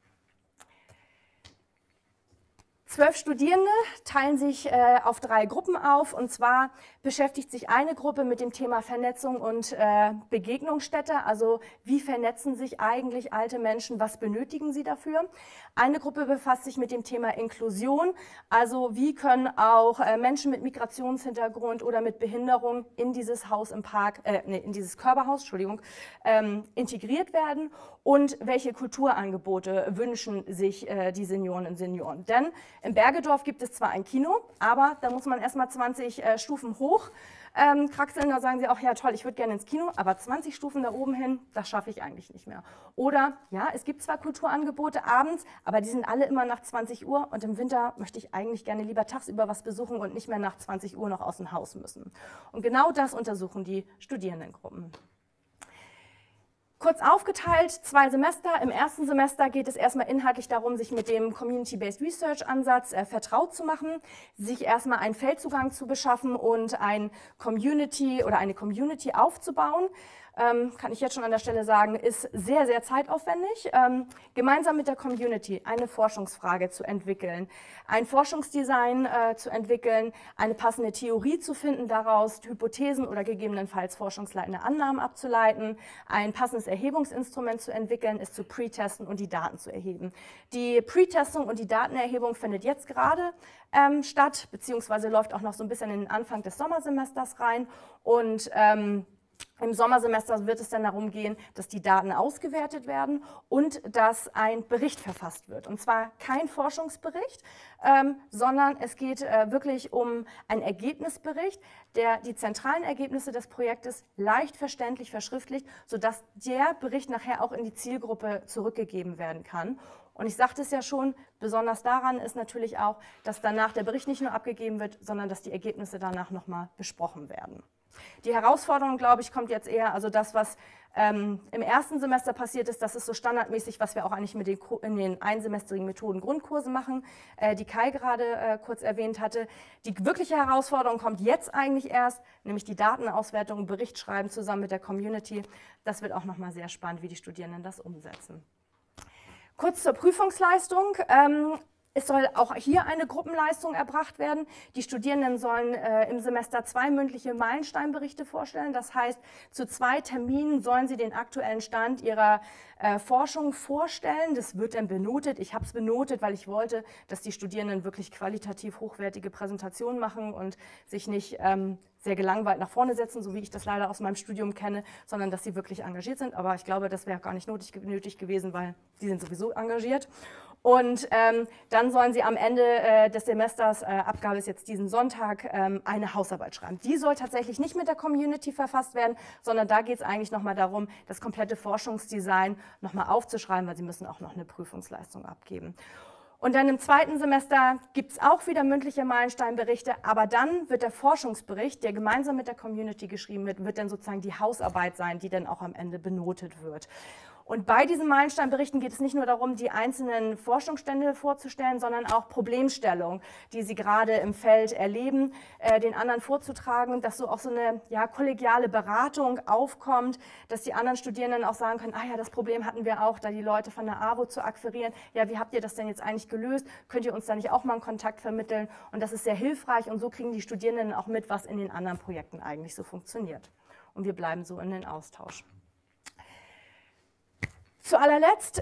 12 Studierende teilen sich auf 3 Gruppen auf und zwar beschäftigt sich eine Gruppe mit dem Thema Vernetzung und Begegnungsstätte, also wie vernetzen sich eigentlich alte Menschen, was benötigen sie dafür. Eine Gruppe befasst sich mit dem Thema Inklusion, also wie können auch Menschen mit Migrationshintergrund oder mit Behinderung in dieses Haus im Park, in dieses Körperhaus, Entschuldigung, integriert werden und welche Kulturangebote wünschen sich die Seniorinnen und Senioren. Denn in Bergedorf gibt es zwar ein Kino, aber da muss man erstmal 20 Stufen hoch kraxeln. Da sagen sie auch, ja toll, ich würde gerne ins Kino, aber 20 Stufen da oben hin, das schaffe ich eigentlich nicht mehr. Oder, ja, es gibt zwar Kulturangebote abends, aber die sind alle immer nach 20 Uhr und im Winter möchte ich eigentlich gerne lieber tagsüber was besuchen und nicht mehr nach 20 Uhr noch aus dem Haus müssen. Und genau das untersuchen die Studierendengruppen. Kurz aufgeteilt, 2 Semester. Im ersten Semester geht es erstmal inhaltlich darum, sich mit dem Community-Based Research-Ansatz vertraut zu machen, sich erstmal einen Feldzugang zu beschaffen und eine Community aufzubauen. kann ich jetzt schon an der Stelle sagen, ist sehr, sehr zeitaufwendig. Gemeinsam mit der Community eine Forschungsfrage zu entwickeln, ein Forschungsdesign zu entwickeln, eine passende Theorie zu finden, daraus Hypothesen oder gegebenenfalls forschungsleitende Annahmen abzuleiten, ein passendes Erhebungsinstrument zu entwickeln, es zu pre-testen und die Daten zu erheben. Die Pre-Testung und die Datenerhebung findet jetzt gerade statt, beziehungsweise läuft auch noch so ein bisschen in den Anfang des Sommersemesters rein und im Sommersemester wird es dann darum gehen, dass die Daten ausgewertet werden und dass ein Bericht verfasst wird. Und zwar kein Forschungsbericht, sondern es geht wirklich um einen Ergebnisbericht, der die zentralen Ergebnisse des Projektes leicht verständlich verschriftlicht, sodass der Bericht nachher auch in die Zielgruppe zurückgegeben werden kann. Und ich sagte es ja schon, besonders daran ist natürlich auch, dass danach der Bericht nicht nur abgegeben wird, sondern dass die Ergebnisse danach nochmal besprochen werden. Die Herausforderung, glaube ich, kommt jetzt eher, also das, was im ersten Semester passiert ist, das ist so standardmäßig, was wir auch eigentlich in den einsemestrigen Methoden-Grundkursen machen, die Kai gerade kurz erwähnt hatte. Die wirkliche Herausforderung kommt jetzt eigentlich erst, nämlich die Datenauswertung, Bericht schreiben zusammen mit der Community. Das wird auch nochmal sehr spannend, wie die Studierenden das umsetzen. Kurz zur Prüfungsleistung. Es soll auch hier eine Gruppenleistung erbracht werden. Die Studierenden sollen im Semester 2 mündliche Meilensteinberichte vorstellen. Das heißt, zu 2 Terminen sollen sie den aktuellen Stand ihrer Forschung vorstellen. Das wird dann benotet. Ich habe es benotet, weil ich wollte, dass die Studierenden wirklich qualitativ hochwertige Präsentationen machen und sich nicht sehr gelangweilt nach vorne setzen, so wie ich das leider aus meinem Studium kenne, sondern dass sie wirklich engagiert sind. Aber ich glaube, das wäre gar nicht nötig gewesen, weil die sind sowieso engagiert. Und dann sollen sie am Ende des Semesters, Abgabe ist jetzt diesen Sonntag, eine Hausarbeit schreiben. Die soll tatsächlich nicht mit der Community verfasst werden, sondern da geht es eigentlich nochmal darum, das komplette Forschungsdesign nochmal aufzuschreiben, weil sie müssen auch noch eine Prüfungsleistung abgeben. Und dann im zweiten Semester gibt es auch wieder mündliche Meilensteinberichte, aber dann wird der Forschungsbericht, der gemeinsam mit der Community geschrieben wird dann sozusagen die Hausarbeit sein, die dann auch am Ende benotet wird. Und bei diesen Meilensteinberichten geht es nicht nur darum, die einzelnen Forschungsstände vorzustellen, sondern auch Problemstellungen, die sie gerade im Feld erleben, den anderen vorzutragen, dass so auch so eine kollegiale Beratung aufkommt, dass die anderen Studierenden auch sagen können, ah ja, das Problem hatten wir auch, da die Leute von der AWO zu akquirieren. Ja, wie habt ihr das denn jetzt eigentlich gelöst? Könnt ihr uns da nicht auch mal einen Kontakt vermitteln? Und das ist sehr hilfreich und so kriegen die Studierenden auch mit, was in den anderen Projekten eigentlich so funktioniert. Und wir bleiben so in den Austausch. Zu allerletzt,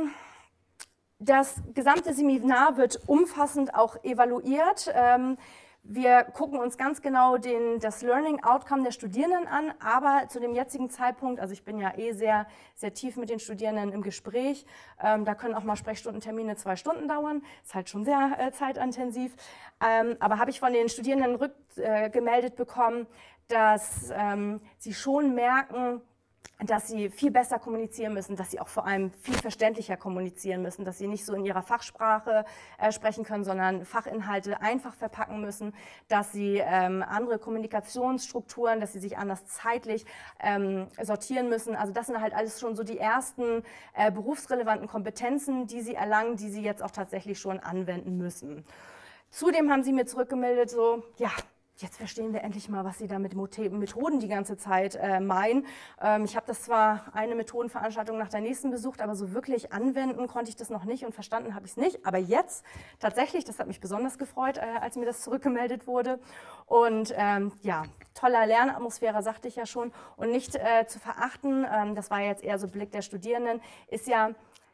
das gesamte Seminar wird umfassend auch evaluiert. Wir gucken uns ganz genau das Learning Outcome der Studierenden an, aber zu dem jetzigen Zeitpunkt, also ich bin ja sehr, sehr tief mit den Studierenden im Gespräch, da können auch mal Sprechstundentermine 2 Stunden dauern, ist halt schon sehr zeitintensiv, aber habe ich von den Studierenden rückgemeldet bekommen, dass sie schon merken, dass sie viel besser kommunizieren müssen, dass sie auch vor allem viel verständlicher kommunizieren müssen, dass sie nicht so in ihrer Fachsprache sprechen können, sondern Fachinhalte einfach verpacken müssen, dass sie andere Kommunikationsstrukturen, dass sie sich anders zeitlich sortieren müssen. Also das sind halt alles schon so die ersten berufsrelevanten Kompetenzen, die sie erlangen, die sie jetzt auch tatsächlich schon anwenden müssen. Zudem haben sie mir zurückgemeldet, so, ja, jetzt verstehen wir endlich mal, was Sie da mit Methoden die ganze Zeit meinen. Ich habe das zwar eine Methodenveranstaltung nach der nächsten besucht, aber so wirklich anwenden konnte ich das noch nicht und verstanden habe ich es nicht. Aber jetzt tatsächlich, das hat mich besonders gefreut, als mir das zurückgemeldet wurde. Und ja, toller Lernatmosphäre, sagte ich ja schon. Und nicht zu verachten, das war jetzt eher so Blick der Studierenden, ist ja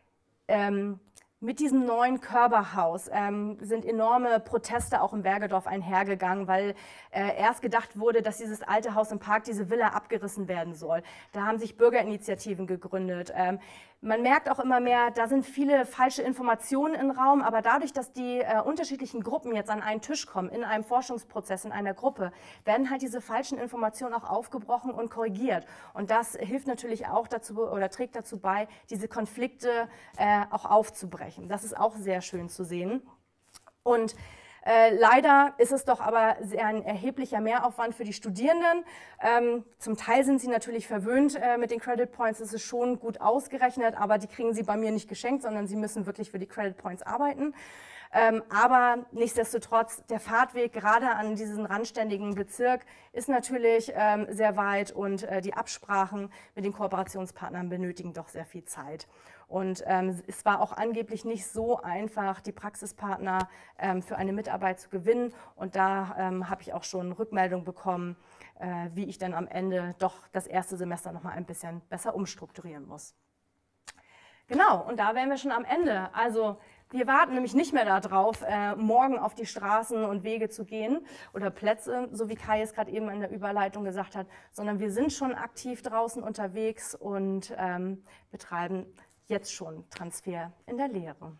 mit diesem neuen Körberhaus sind enorme Proteste auch im Bergedorf einhergegangen, weil erst gedacht wurde, dass dieses alte Haus im Park, diese Villa, abgerissen werden soll. Da haben sich Bürgerinitiativen gegründet. Man merkt auch immer mehr, da sind viele falsche Informationen im Raum, aber dadurch, dass die unterschiedlichen Gruppen jetzt an einen Tisch kommen, in einem Forschungsprozess, in einer Gruppe, werden halt diese falschen Informationen auch aufgebrochen und korrigiert. Und das hilft natürlich auch dazu oder trägt dazu bei, diese Konflikte auch aufzubrechen. Das ist auch sehr schön zu sehen. Und leider ist es doch aber ein erheblicher Mehraufwand für die Studierenden. Zum Teil sind sie natürlich verwöhnt mit den Credit Points, das ist schon gut ausgerechnet, aber die kriegen sie bei mir nicht geschenkt, sondern sie müssen wirklich für die Credit Points arbeiten. Aber nichtsdestotrotz, der Fahrtweg gerade an diesen randständigen Bezirk ist natürlich sehr weit und die Absprachen mit den Kooperationspartnern benötigen doch sehr viel Zeit. Und es war auch angeblich nicht so einfach, die Praxispartner für eine Mitarbeit zu gewinnen. Und da habe ich auch schon Rückmeldung bekommen, wie ich dann am Ende doch das erste Semester noch mal ein bisschen besser umstrukturieren muss. Genau, und da wären wir schon am Ende. Also wir warten nämlich nicht mehr darauf, morgen auf die Straßen und Wege zu gehen oder Plätze, so wie Kai es gerade eben in der Überleitung gesagt hat, sondern wir sind schon aktiv draußen unterwegs und betreiben jetzt schon Transfer in der Lehre.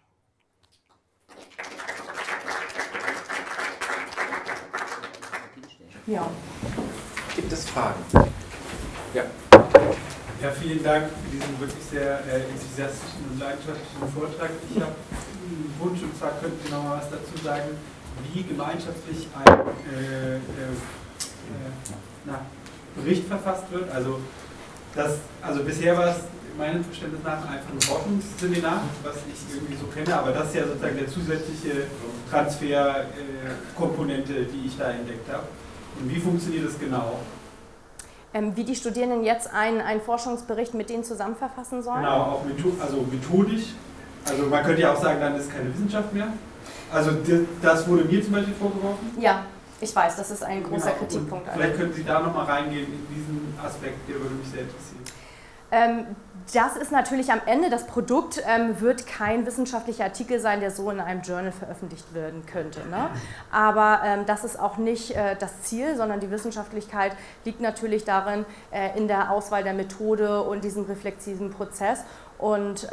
Ja. Gibt es Fragen? Ja. Ja, vielen Dank für diesen wirklich sehr enthusiastischen und leidenschaftlichen Vortrag. Ich habe einen Wunsch, und zwar könnten Sie noch mal was dazu sagen, wie gemeinschaftlich ein Bericht verfasst wird. Also bisher war es meinem Verständnis nach einfach ein Forschungsseminar, was ich irgendwie so kenne, aber das ist ja sozusagen der zusätzliche Transferkomponente, die ich da entdeckt habe. Und wie funktioniert das genau? Wie die Studierenden jetzt einen Forschungsbericht mit denen zusammen verfassen sollen? Genau, auch methodisch. Also man könnte ja auch sagen, dann ist keine Wissenschaft mehr. Also das wurde mir zum Beispiel vorgeworfen. Ja, ich weiß, das ist ein großer Kritikpunkt. Vielleicht können Sie da nochmal reingehen in diesen Aspekt, der würde mich sehr interessieren. Das ist natürlich am Ende, das Produkt wird kein wissenschaftlicher Artikel sein, der so in einem Journal veröffentlicht werden könnte. Ne? Aber das ist auch nicht das Ziel, sondern die Wissenschaftlichkeit liegt natürlich darin, in der Auswahl der Methode und diesem reflexiven Prozess und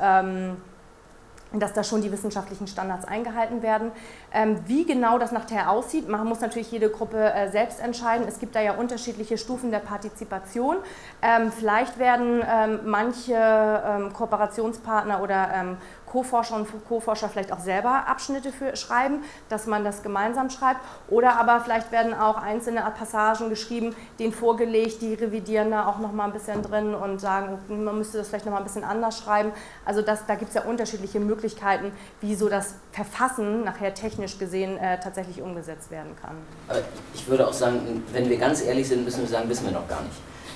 dass da schon die wissenschaftlichen Standards eingehalten werden. Wie genau das nachher aussieht, muss natürlich jede Gruppe selbst entscheiden. Es gibt da ja unterschiedliche Stufen der Partizipation. Vielleicht werden manche Kooperationspartner oder Co-Forscher und Co-Forscher vielleicht auch selber Abschnitte für schreiben, dass man das gemeinsam schreibt. Oder aber vielleicht werden auch einzelne Passagen geschrieben, denen vorgelegt, die revidieren da auch noch mal ein bisschen drin und sagen, man müsste das vielleicht noch mal ein bisschen anders schreiben. Also da gibt es ja unterschiedliche Möglichkeiten, wie so das Verfassen nachher technisch gesehen tatsächlich umgesetzt werden kann. Ich würde auch sagen, wenn wir ganz ehrlich sind, müssen wir sagen, wissen wir noch gar nicht.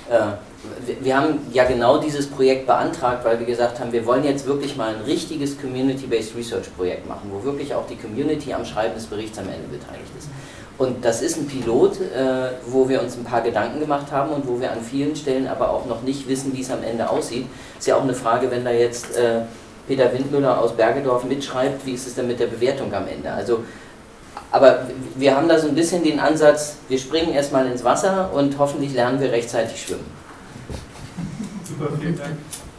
Wir haben ja genau dieses Projekt beantragt, weil wir gesagt haben, wir wollen jetzt wirklich mal ein richtiges Community-Based Research Projekt machen, wo wirklich auch die Community am Schreiben des Berichts am Ende beteiligt ist. Und das ist ein Pilot, wo wir uns ein paar Gedanken gemacht haben und wo wir an vielen Stellen aber auch noch nicht wissen, wie es am Ende aussieht. Ist ja auch eine Frage, wenn da jetzt Peter Windmüller aus Bergedorf mitschreibt, wie ist es denn mit der Bewertung am Ende? Also, aber wir haben da so ein bisschen den Ansatz, wir springen erstmal ins Wasser und hoffentlich lernen wir rechtzeitig schwimmen. Super, vielen Dank.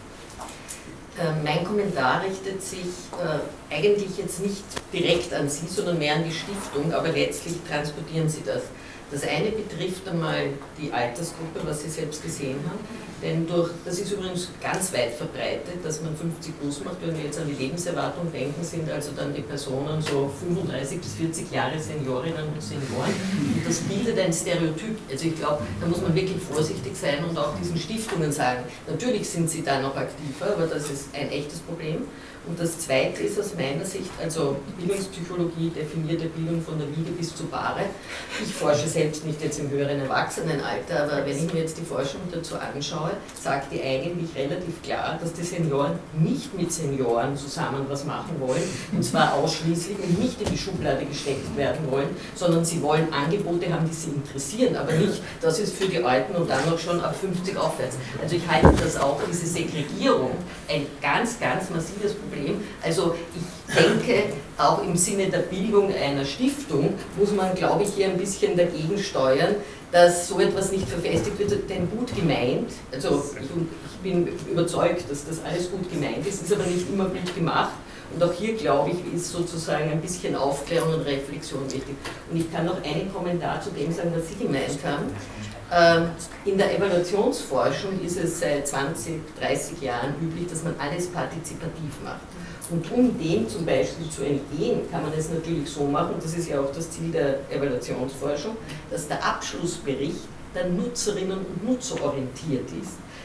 Mein Kommentar richtet sich eigentlich jetzt nicht direkt an Sie, sondern mehr an die Stiftung, aber letztlich transportieren Sie das. Das eine betrifft einmal die Altersgruppe, was Sie selbst gesehen haben, denn das ist übrigens ganz weit verbreitet, dass man 50 plus macht. Wenn wir jetzt an die Lebenserwartung denken, sind also dann die Personen so 35 bis 40 Jahre Seniorinnen und Senioren. Und das bildet ein Stereotyp. Also ich glaube, da muss man wirklich vorsichtig sein und auch diesen Stiftungen sagen, natürlich sind sie da noch aktiver, aber das ist ein echtes Problem. Und das Zweite ist aus meiner Sicht, also Bildungspsychologie, definierte Bildung von der Wiege bis zu Bahre. Ich forsche selbst nicht jetzt im höheren Erwachsenenalter, aber wenn ich mir jetzt die Forschung dazu anschaue, sagt die eigentlich relativ klar, dass die Senioren nicht mit Senioren zusammen was machen wollen, und zwar ausschließlich und nicht in die Schublade gesteckt werden wollen, sondern sie wollen Angebote haben, die sie interessieren, aber nicht, das ist für die Alten und dann noch schon ab 50 aufwärts. Also ich halte das auch, diese Segregierung, ein ganz, ganz massives Problem. Also ich denke, auch im Sinne der Bildung einer Stiftung muss man, glaube ich, hier ein bisschen dagegen steuern, dass so etwas nicht verfestigt wird, denn gut gemeint, also ich bin überzeugt, dass das alles gut gemeint ist aber nicht immer gut gemacht. Und auch hier, glaube ich, ist sozusagen ein bisschen Aufklärung und Reflexion wichtig. Und ich kann noch einen Kommentar zu dem sagen, was Sie gemeint haben. In der Evaluationsforschung ist es seit 20, 30 Jahren üblich, dass man alles partizipativ macht. Und um dem zum Beispiel zu entgehen, kann man es natürlich so machen, und das ist ja auch das Ziel der Evaluationsforschung, dass der Abschlussbericht der Nutzerinnen und Nutzer orientiert ist.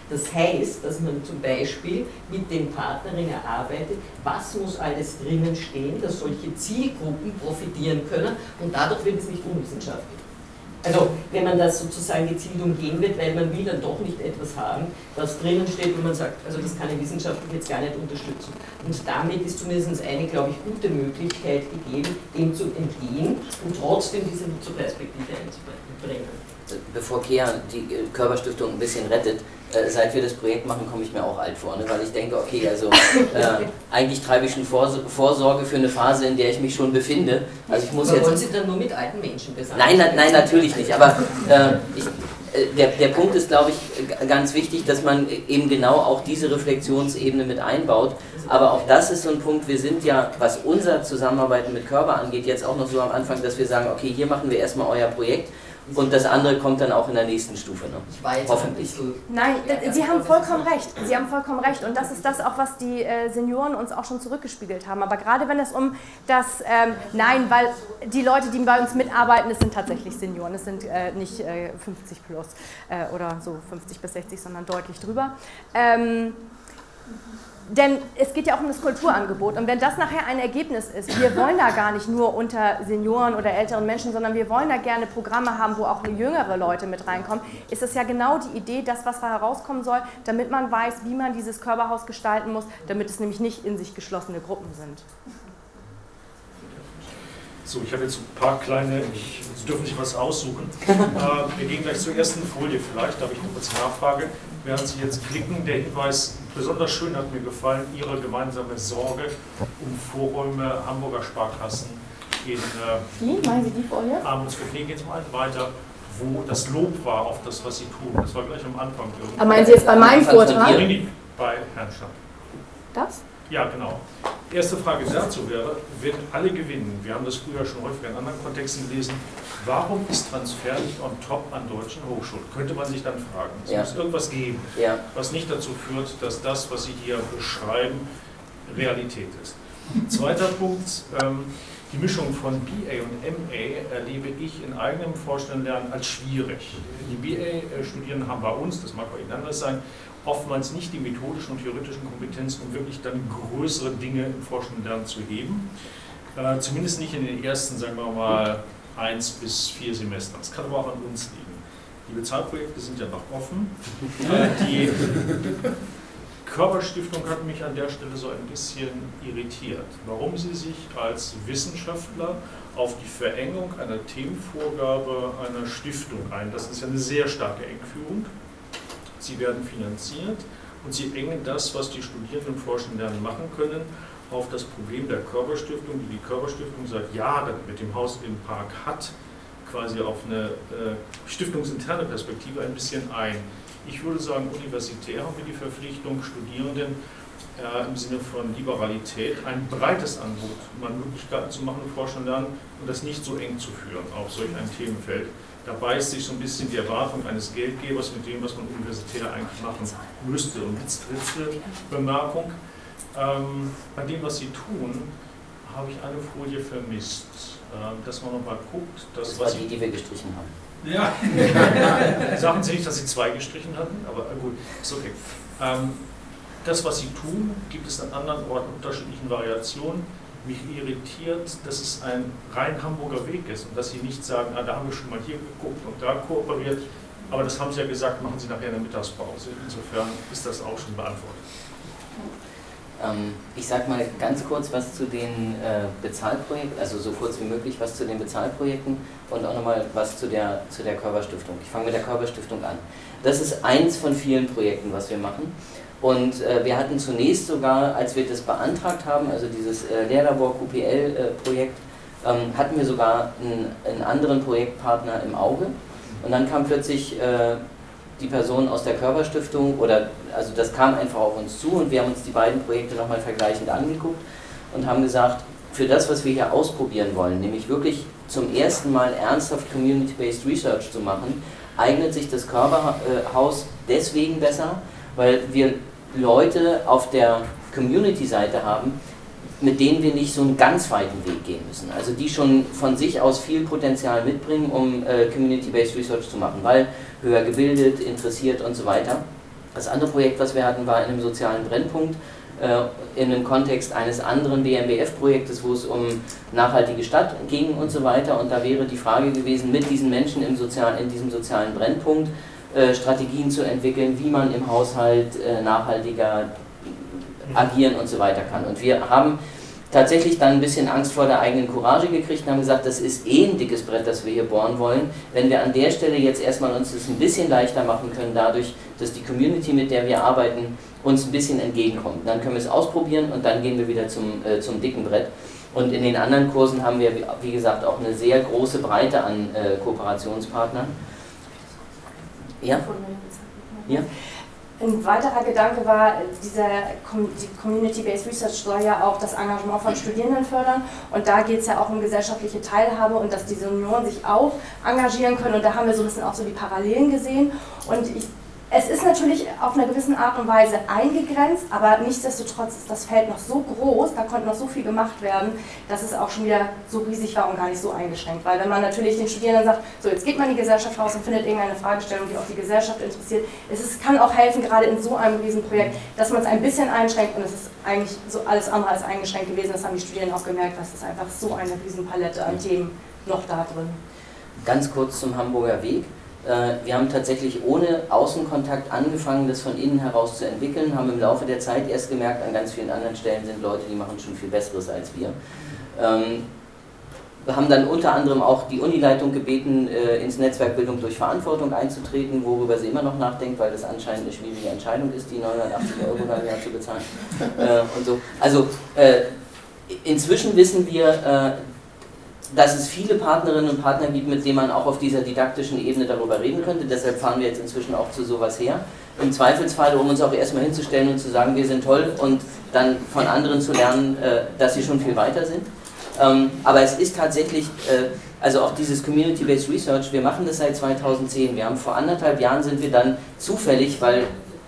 Das heißt, dass man zum Beispiel mit den Partnerinnen erarbeitet, was muss alles drinnen stehen, dass solche Zielgruppen profitieren können und dadurch wird es nicht unwissenschaftlich. Also wenn man das sozusagen gezielt umgehen wird, weil man will dann doch nicht etwas haben, was drinnen steht, wo man sagt, also das kann ich wissenschaftlich jetzt gar nicht unterstützen. Und damit ist zumindest eine, glaube ich, gute Möglichkeit gegeben, dem zu entgehen und trotzdem diese Nutzerperspektive einzubringen. Bevor Kea die Körperstiftung ein bisschen rettet, seit wir das Projekt machen, komme ich mir auch alt vor, ne? Weil ich denke, okay, also eigentlich treibe ich schon Vorsorge für eine Phase, in der ich mich schon befinde. Also ich muss Aber jetzt. wollen Sie dann nur mit alten Menschen besagen? Nein, natürlich nicht. Aber der Punkt ist, glaube ich, ganz wichtig, dass man eben genau auch diese Reflexionsebene mit einbaut. Aber auch das ist so ein Punkt, wir sind ja, was unser Zusammenarbeiten mit Körper angeht, jetzt auch noch so am Anfang, dass wir sagen, okay, hier machen wir erstmal euer Projekt. Und das andere kommt dann auch in der nächsten Stufe. Ne? Ich war jetzt hoffentlich. Nein, Sie haben vollkommen recht. Sie haben vollkommen recht. Und das ist das auch, was die Senioren uns auch schon zurückgespiegelt haben. Aber gerade wenn es um das, nein, weil die Leute, die bei uns mitarbeiten, es sind tatsächlich Senioren. Es sind nicht 50 plus oder so 50 bis 60, sondern deutlich drüber. Denn es geht ja auch um das Kulturangebot und wenn das nachher ein Ergebnis ist, wir wollen da gar nicht nur unter Senioren oder älteren Menschen, sondern wir wollen da gerne Programme haben, wo auch jüngere Leute mit reinkommen, ist das ja genau die Idee, das, was da herauskommen soll, damit man weiß, wie man dieses Körperhaus gestalten muss, damit es nämlich nicht in sich geschlossene Gruppen sind. So, ich habe jetzt ein paar kleine, Sie dürfen sich was aussuchen. Wir gehen gleich zur ersten Folie vielleicht, da habe ich eine kurze Nachfrage. Während Sie jetzt klicken, der Hinweis, besonders schön hat mir gefallen, Ihre gemeinsame Sorge um Vorräume Hamburger Sparkassen in Meinen Sie die Folie? Armutsviertel. Nee, geht es mal weiter, wo das Lob war auf das, was Sie tun. Das war gleich am Anfang irgendwie. Aber meinen Sie jetzt bei meinem Vortrag? Nee, bei Herrn Schapp. Das? Ja, genau. Erste Frage dazu wäre, wenn alle gewinnen, wir haben das früher schon häufig in anderen Kontexten gelesen, warum ist Transfer nicht on top an deutschen Hochschulen? Könnte man sich dann fragen. Es muss irgendwas geben, was nicht dazu führt, dass das, was Sie hier beschreiben, Realität ist. Zweiter Punkt, die Mischung von BA und MA erlebe ich in eigenem Forschen und Lernen als schwierig. Die BA-Studierenden haben bei uns, das mag bei Ihnen anders sein, oftmals nicht die methodischen und theoretischen Kompetenzen, um wirklich dann größere Dinge im Forschen und Lernen zu heben. Zumindest nicht in den ersten, sagen wir mal, 1 bis 4 Semestern. Das kann aber auch an uns liegen. Die Bezahlprojekte sind ja noch offen. Die Körperstiftung hat mich an der Stelle so ein bisschen irritiert. Warum Sie sich als Wissenschaftler auf die Verengung einer Themenvorgabe einer Stiftung ein. Das ist ja eine sehr starke Engführung. Sie werden finanziert und Sie engen das, was die Studierenden im Forschen und Lernen machen können, auf das Problem der Körperstiftung, die Körperstiftung seit Jahren mit dem Haus im Park hat, quasi auf eine stiftungsinterne Perspektive ein bisschen ein. Ich würde sagen, universitär haben wir die Verpflichtung, Studierenden im Sinne von Liberalität ein breites Angebot an Möglichkeiten zu machen, Forschen und Lernen und das nicht so eng zu führen auf solch ein Themenfeld. Da beißt sich so ein bisschen die Erwartung eines Geldgebers mit dem, was man universitär eigentlich machen müsste. Und jetzt dritte Bemerkung, bei dem, was Sie tun, habe ich eine Folie vermisst, dass man nochmal guckt. Das war die wir gestrichen haben. Ja. Sagen Sie nicht, dass Sie 2 gestrichen hatten, aber gut, ist okay. Das, was Sie tun, gibt es an anderen Orten unterschiedlichen Variationen. Mich irritiert, dass es ein rein Hamburger Weg ist und dass Sie nicht sagen, da haben wir schon mal hier geguckt und da kooperiert, aber das haben Sie ja gesagt, machen Sie nachher in der Mittagspause. Insofern ist das auch schon beantwortet. Ich sage mal ganz kurz was zu den Bezahlprojekten, also so kurz wie möglich was zu den Bezahlprojekten und auch nochmal was zu der Körperstiftung. Ich fange mit der Körperstiftung an. Das ist eins von vielen Projekten, was wir machen. Und wir hatten zunächst sogar, als wir das beantragt haben, also dieses Lehrlabor QPL-Projekt, hatten wir sogar einen anderen Projektpartner im Auge. Und dann kam plötzlich die Person aus der Körperstiftung, also das kam einfach auf uns zu und wir haben uns die beiden Projekte nochmal vergleichend angeguckt und haben gesagt, für das, was wir hier ausprobieren wollen, nämlich wirklich zum ersten Mal ernsthaft Community-Based Research zu machen, eignet sich das Körperhaus deswegen besser, weil wir Leute auf der Community-Seite haben, mit denen wir nicht so einen ganz weiten Weg gehen müssen. Also die schon von sich aus viel Potenzial mitbringen, um Community-Based Research zu machen, weil höher gebildet, interessiert und so weiter. Das andere Projekt, was wir hatten, war in einem sozialen Brennpunkt, in dem Kontext eines anderen BMBF-Projektes, wo es um nachhaltige Stadt ging und so weiter. Und da wäre die Frage gewesen, mit diesen Menschen in diesem sozialen Brennpunkt Strategien zu entwickeln, wie man im Haushalt nachhaltiger agieren und so weiter kann. Und wir haben tatsächlich dann ein bisschen Angst vor der eigenen Courage gekriegt und haben gesagt, das ist ein dickes Brett, das wir hier bohren wollen. Wenn wir an der Stelle jetzt erstmal uns das ein bisschen leichter machen können, dadurch, dass die Community, mit der wir arbeiten, uns ein bisschen entgegenkommt. Dann können wir es ausprobieren und dann gehen wir wieder zum dicken Brett. Und in den anderen Kursen haben wir, wie gesagt, auch eine sehr große Breite an Kooperationspartnern. Ja? Ja? Ein weiterer Gedanke war, die Community-Based Research soll ja auch das Engagement von Studierenden fördern und da geht es ja auch um gesellschaftliche Teilhabe und dass die Senioren sich auch engagieren können und da haben wir so ein bisschen auch so die Parallelen gesehen und es ist natürlich auf einer gewissen Art und Weise eingegrenzt, aber nichtsdestotrotz ist das Feld noch so groß, da konnte noch so viel gemacht werden, dass es auch schon wieder so riesig war und gar nicht so eingeschränkt. Weil wenn man natürlich den Studierenden sagt, so jetzt geht man in die Gesellschaft raus und findet irgendeine Fragestellung, die auch die Gesellschaft interessiert, kann auch helfen, gerade in so einem Riesenprojekt, dass man es ein bisschen einschränkt und es ist eigentlich so alles andere als eingeschränkt gewesen. Das haben die Studierenden auch gemerkt, dass es einfach so eine Riesenpalette an Themen noch da drin. Ganz kurz zum Hamburger Weg. Wir haben tatsächlich ohne Außenkontakt angefangen, das von innen heraus zu entwickeln, haben im Laufe der Zeit erst gemerkt, an ganz vielen anderen Stellen sind Leute, die machen schon viel Besseres als wir. Wir haben dann unter anderem auch die Unileitung gebeten, ins Netzwerk Bildung durch Verantwortung einzutreten, worüber sie immer noch nachdenkt, weil das anscheinend eine schwierige Entscheidung ist, die 980 € im Jahr zu bezahlen. Und so. Also inzwischen wissen wir, dass es viele Partnerinnen und Partner gibt, mit denen man auch auf dieser didaktischen Ebene darüber reden könnte. Deshalb fahren wir jetzt inzwischen auch zu sowas her. Im Zweifelsfall, um uns auch erstmal hinzustellen und zu sagen, wir sind toll und dann von anderen zu lernen, dass sie schon viel weiter sind. Aber es ist tatsächlich, also auch dieses Community-Based Research, wir machen das seit 2010. Wir haben vor 1,5 Jahren sind wir dann zufällig, weil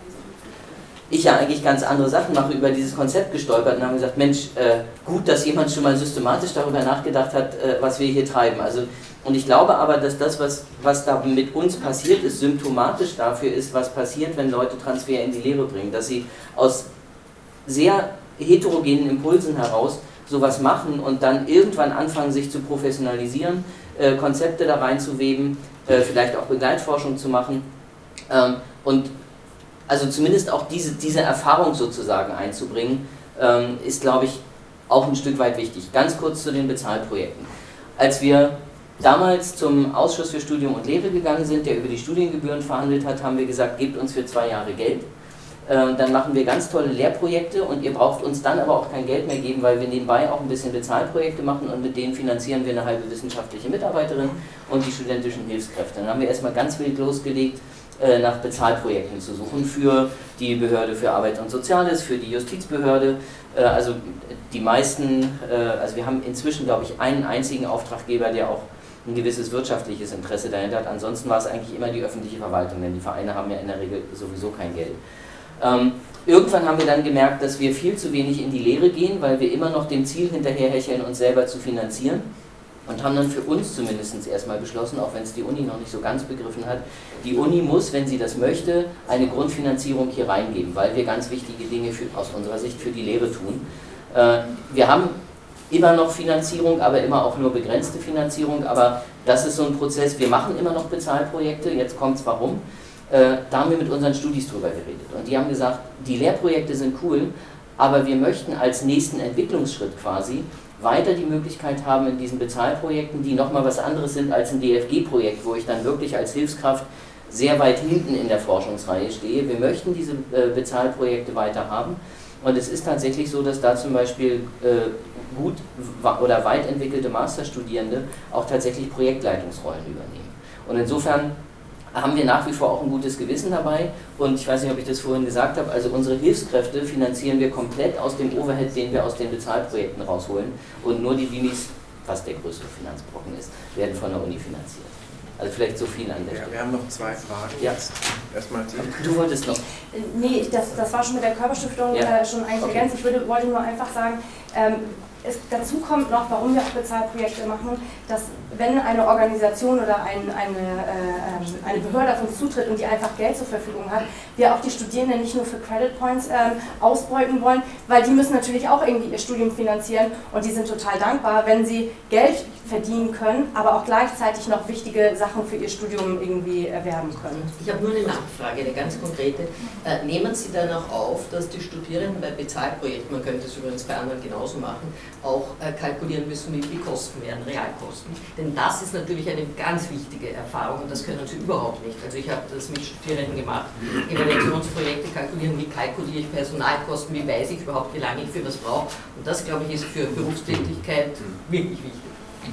ich ja eigentlich ganz andere Sachen mache, über dieses Konzept gestolpert und haben gesagt, Mensch, gut, dass jemand schon mal systematisch darüber nachgedacht hat, was wir hier treiben. Also, und ich glaube aber, dass das, was da mit uns passiert ist, symptomatisch dafür ist, was passiert, wenn Leute Transfer in die Lehre bringen. Dass sie aus sehr heterogenen Impulsen heraus sowas machen und dann irgendwann anfangen, sich zu professionalisieren, Konzepte da reinzuweben, vielleicht auch Begleitforschung zu machen und also zumindest auch diese Erfahrung sozusagen einzubringen, ist, glaube ich, auch ein Stück weit wichtig. Ganz kurz zu den Bezahlprojekten. Als wir damals zum Ausschuss für Studium und Lehre gegangen sind, der über die Studiengebühren verhandelt hat, haben wir gesagt, gebt uns für 2 Jahre Geld. Dann machen wir ganz tolle Lehrprojekte und ihr braucht uns dann aber auch kein Geld mehr geben, weil wir nebenbei auch ein bisschen Bezahlprojekte machen und mit denen finanzieren wir eine halbe wissenschaftliche Mitarbeiterin und die studentischen Hilfskräfte. Dann haben wir erstmal ganz wild losgelegt, nach Bezahlprojekten zu suchen für die Behörde für Arbeit und Soziales, für die Justizbehörde. Also die meisten, also wir haben inzwischen, glaube ich, einen einzigen Auftraggeber, der auch ein gewisses wirtschaftliches Interesse dahinter hat. Ansonsten war es eigentlich immer die öffentliche Verwaltung, denn die Vereine haben ja in der Regel sowieso kein Geld. Irgendwann haben wir dann gemerkt, dass wir viel zu wenig in die Lehre gehen, weil wir immer noch dem Ziel hinterherhecheln, uns selber zu finanzieren. Und haben dann für uns zumindest erstmal beschlossen, auch wenn es die Uni noch nicht so ganz begriffen hat, die Uni muss, wenn sie das möchte, eine Grundfinanzierung hier reingeben, weil wir ganz wichtige Dinge aus unserer Sicht für die Lehre tun. Wir haben immer noch Finanzierung, aber immer auch nur begrenzte Finanzierung, aber das ist so ein Prozess, wir machen immer noch Bezahlprojekte, jetzt kommt es warum. Da haben wir mit unseren Studis drüber geredet und die haben gesagt, die Lehrprojekte sind cool, aber wir möchten als nächsten Entwicklungsschritt quasi weiter die Möglichkeit haben in diesen Bezahlprojekten, die nochmal was anderes sind als ein DFG-Projekt, wo ich dann wirklich als Hilfskraft sehr weit hinten in der Forschungsreihe stehe. Wir möchten diese Bezahlprojekte weiter haben und es ist tatsächlich so, dass da zum Beispiel gut oder weit entwickelte Masterstudierende auch tatsächlich Projektleitungsrollen übernehmen. Und insofern haben wir nach wie vor auch ein gutes Gewissen dabei und ich weiß nicht, ob ich das vorhin gesagt habe, also unsere Hilfskräfte finanzieren wir komplett aus dem Overhead, den wir aus den Bezahlprojekten rausholen und nur die Vimis, was der größere Finanzbrocken ist, werden von der Uni finanziert. Also vielleicht so viel an der Stelle. Wir haben noch 2 Fragen. Ja. Erstmal du wolltest noch. Nee, das war schon mit der Körperstiftung schon eigentlich ergänzt. Ich wollte nur einfach sagen, dazu kommt noch, warum wir auch Bezahlprojekte machen, dass wenn eine Organisation oder eine Behörde auf uns zutritt und die einfach Geld zur Verfügung hat, wir auch die Studierenden nicht nur für Credit Points ausbeuten wollen, weil die müssen natürlich auch irgendwie ihr Studium finanzieren und die sind total dankbar, wenn sie Geld verdienen können, aber auch gleichzeitig noch wichtige Sachen für ihr Studium irgendwie erwerben können. Ich habe nur eine Nachfrage, eine ganz konkrete. Nehmen Sie dann auch auf, dass die Studierenden bei Bezahlprojekten, man könnte es übrigens bei anderen genauso machen, auch kalkulieren müssen, wie viel Kosten werden, Realkosten. Denn das ist natürlich eine ganz wichtige Erfahrung und das können sie überhaupt nicht. Also ich habe das mit Studierenden gemacht, Evaluationsprojekte kalkulieren, wie kalkuliere ich Personalkosten, wie weiß ich überhaupt, wie lange ich für was brauche. Und das, glaube ich, ist für Berufstätigkeit wirklich wichtig.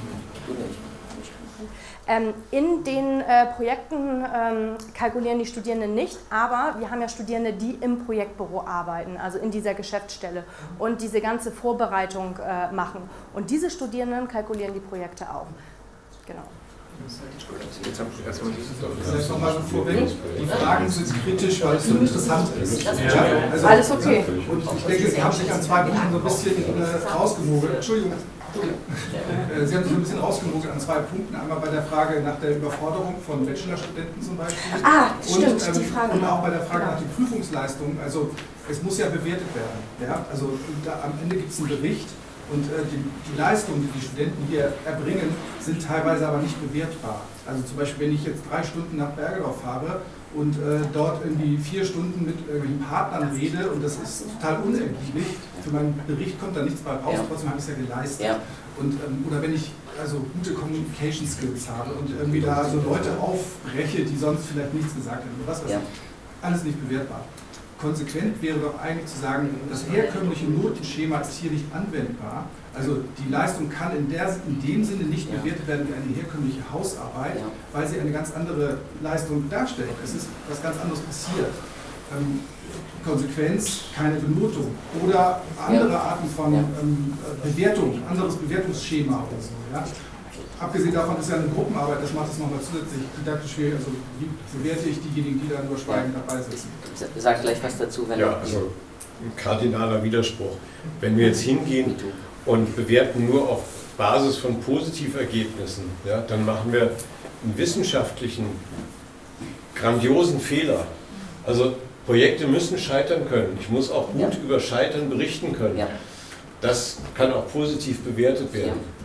In den Projekten kalkulieren die Studierenden nicht, aber wir haben ja Studierende, die im Projektbüro arbeiten, also in dieser Geschäftsstelle und diese ganze Vorbereitung machen. Und diese Studierenden kalkulieren die Projekte auch. Genau. Jetzt haben wir erstmal Vielleicht nochmal so vorweg, die Fragen sind kritisch, weil es so interessant ist. Ja, also, alles okay. Und ich denke, Sie haben sich an zwei Punkten so ein bisschen rausgemogelt. Entschuldigung. Sie haben sich ein bisschen rausgemogelt an zwei Punkten. Einmal bei der Frage nach der Überforderung von Bachelorstudenten zum Beispiel. Stimmt, die Frage. Und auch bei der Frage nach den Prüfungsleistungen. Also es muss ja bewertet werden. Ja? Also am Ende gibt es einen Bericht und die Leistungen, die die Studenten hier erbringen, sind teilweise aber nicht bewertbar. Also zum Beispiel, wenn ich jetzt 3 Stunden nach Bergedorf fahre und dort irgendwie 4 Stunden mit irgendwelchen Partnern rede und das ist total unergiebig, für meinen Bericht kommt da nichts bei raus, trotzdem habe ich es ja geleistet. Ja. Und, oder wenn ich also gute Communication Skills habe und irgendwie da so Leute aufbreche, die sonst vielleicht nichts gesagt hätten, oder was weiß ich, alles nicht bewertbar. Konsequent wäre doch eigentlich zu sagen, das herkömmliche Notenschema ist hier nicht anwendbar. Also die Leistung kann in dem Sinne nicht bewertet werden wie eine herkömmliche Hausarbeit, weil sie eine ganz andere Leistung darstellt. Es ist was ganz anderes passiert. Konsequenz, keine Benotung oder andere Arten von Bewertung, anderes Bewertungsschema oder so. Ja? Abgesehen davon ist ja eine Gruppenarbeit, das macht es nochmal zusätzlich didaktisch schwierig. Also wie bewerte ich diejenigen, die da nur schweigend dabei sitzen? Sag gleich was dazu, wenn also ein kardinaler Widerspruch. Wenn wir jetzt hingehen und bewerten nur auf Basis von Positivergebnissen, ja, dann machen wir einen wissenschaftlichen, grandiosen Fehler. Also Projekte müssen scheitern können. Ich muss auch gut über Scheitern berichten können. Das kann auch positiv bewertet werden.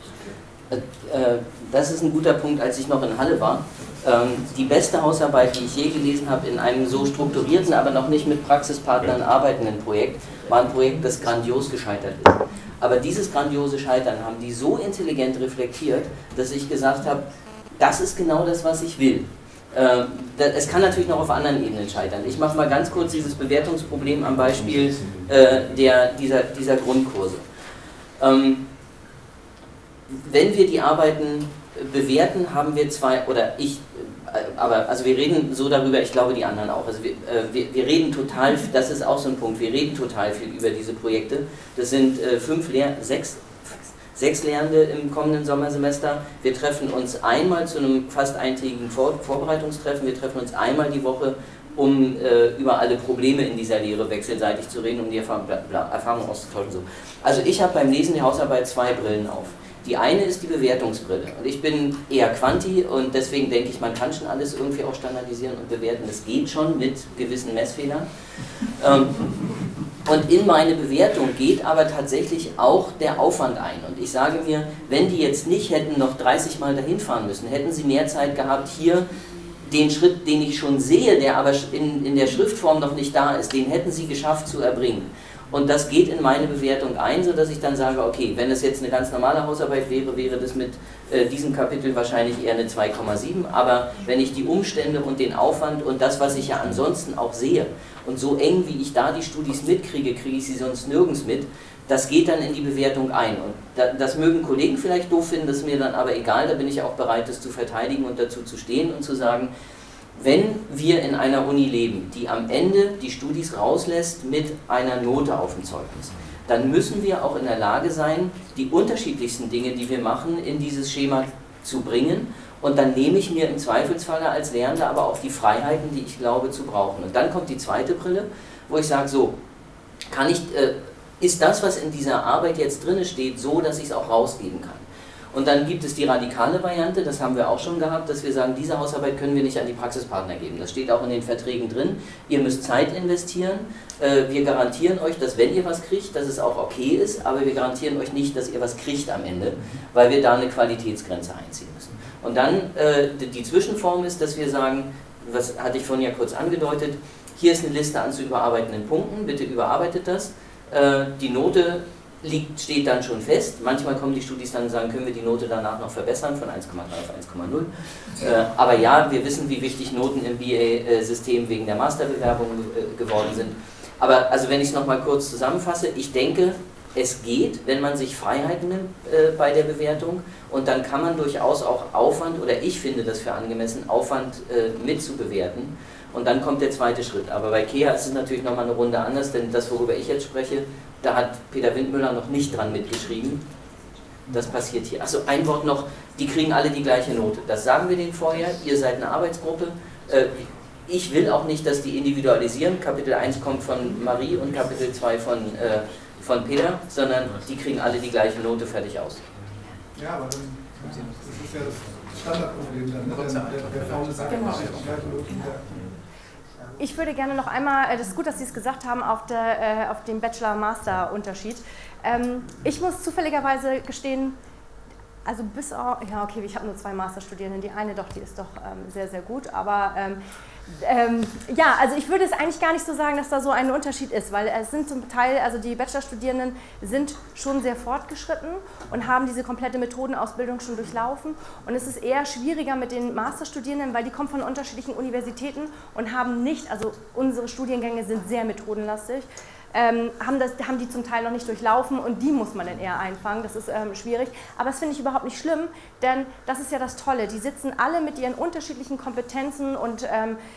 Das ist ein guter Punkt, als ich noch in Halle war. Die beste Hausarbeit, die ich je gelesen habe, in einem so strukturierten, aber noch nicht mit Praxispartnern arbeitenden Projekt, war ein Projekt, das grandios gescheitert ist. Aber dieses grandiose Scheitern haben die so intelligent reflektiert, dass ich gesagt habe, das ist genau das, was ich will. Es kann natürlich noch auf anderen Ebenen scheitern. Ich mache mal ganz kurz dieses Bewertungsproblem am Beispiel dieser Grundkurse. Wenn wir die Arbeiten bewerten, haben wir also wir reden so darüber, ich glaube die anderen auch. Also wir reden total, das ist auch so ein Punkt, wir reden total viel über diese Projekte. Das sind 6 Lehrende im kommenden Sommersemester. Wir treffen uns einmal zu einem fast eintägigen Vorbereitungstreffen, wir treffen uns einmal die Woche, um über alle Probleme in dieser Lehre wechselseitig zu reden, um die Erfahrung auszutauschen. So. Also ich habe beim Lesen der Hausarbeit 2 Brillen auf. Die eine ist die Bewertungsbrille und ich bin eher Quanti und deswegen denke ich, man kann schon alles irgendwie auch standardisieren und bewerten. Das geht schon mit gewissen Messfehlern. Und in meine Bewertung geht aber tatsächlich auch der Aufwand ein. Und ich sage mir, wenn die jetzt nicht hätten noch 30 Mal dahin fahren müssen, hätten sie mehr Zeit gehabt, hier den Schritt, den ich schon sehe, der aber in der Schriftform noch nicht da ist, den hätten sie geschafft zu erbringen. Und das geht in meine Bewertung ein, sodass ich dann sage, okay, wenn es jetzt eine ganz normale Hausarbeit wäre, wäre das mit diesem Kapitel wahrscheinlich eher eine 2,7. Aber wenn ich die Umstände und den Aufwand und das, was ich ja ansonsten auch sehe, und so eng wie ich da die Studis mitkriege, kriege ich sie sonst nirgends mit, das geht dann in die Bewertung ein. Und das mögen Kollegen vielleicht doof finden, das ist mir dann aber egal, da bin ich auch bereit, das zu verteidigen und dazu zu stehen und zu sagen, wenn wir in einer Uni leben, die am Ende die Studis rauslässt mit einer Note auf dem Zeugnis, dann müssen wir auch in der Lage sein, die unterschiedlichsten Dinge, die wir machen, in dieses Schema zu bringen. Und dann nehme ich mir im Zweifelsfalle als Lernender aber auch die Freiheiten, die ich glaube zu brauchen. Und dann kommt die zweite Brille, wo ich sage, so, kann ich ist das, was in dieser Arbeit jetzt drin steht, so, dass ich es auch rausgeben kann. Und dann gibt es die radikale Variante, das haben wir auch schon gehabt, dass wir sagen, diese Hausarbeit können wir nicht an die Praxispartner geben. Das steht auch in den Verträgen drin. Ihr müsst Zeit investieren. Wir garantieren euch, dass wenn ihr was kriegt, dass es auch okay ist, aber wir garantieren euch nicht, dass ihr was kriegt am Ende, weil wir da eine Qualitätsgrenze einziehen müssen. Und dann die Zwischenform ist, dass wir sagen, was hatte ich vorhin ja kurz angedeutet, hier ist eine Liste an zu überarbeitenden Punkten, bitte überarbeitet das. Die Note steht dann schon fest. Manchmal kommen die Studis dann und sagen, können wir die Note danach noch verbessern von 1,3 auf 1,0. Aber ja, wir wissen, wie wichtig Noten im BA-System wegen der Masterbewerbung geworden sind. Aber also wenn ich es nochmal kurz zusammenfasse, ich denke, es geht, wenn man sich Freiheiten nimmt bei der Bewertung, und dann kann man durchaus auch Aufwand, oder ich finde das für angemessen, Aufwand mitzubewerten. Und dann kommt der zweite Schritt. Aber bei KEA ist es natürlich nochmal eine Runde anders, denn das, worüber ich jetzt spreche, da hat Peter Windmüller noch nicht dran mitgeschrieben. Das passiert hier. Achso, ein Wort noch, die kriegen alle die gleiche Note. Das sagen wir denen vorher, ihr seid eine Arbeitsgruppe. Ich will auch nicht, dass die individualisieren. Kapitel 1 kommt von Marie und Kapitel 2 von Peter, sondern die kriegen alle die gleiche Note, fertig aus. Ja, aber dann, das ist ja das Standardproblem dann, ne? Der faule Sack Genau. macht die gleiche Note. Ich würde gerne noch einmal, das ist gut, dass Sie es gesagt haben, auf den Bachelor-Master-Unterschied. Ich muss zufälligerweise gestehen, also bis auf, ja okay, ich habe nur 2 Masterstudierenden, die eine doch, die ist doch sehr, sehr gut, aber ja, also ich würde es eigentlich gar nicht so sagen, dass da so ein Unterschied ist, weil es sind zum Teil, also die Bachelorstudierenden sind schon sehr fortgeschritten und haben diese komplette Methodenausbildung schon durchlaufen, und es ist eher schwieriger mit den Masterstudierenden, weil die kommen von unterschiedlichen Universitäten und haben nicht, also unsere Studiengänge sind sehr methodenlastig, haben die zum Teil noch nicht durchlaufen, und die muss man dann eher einfangen, das ist schwierig, aber das finde ich überhaupt nicht schlimm, denn das ist ja das Tolle, die sitzen alle mit ihren unterschiedlichen Kompetenzen und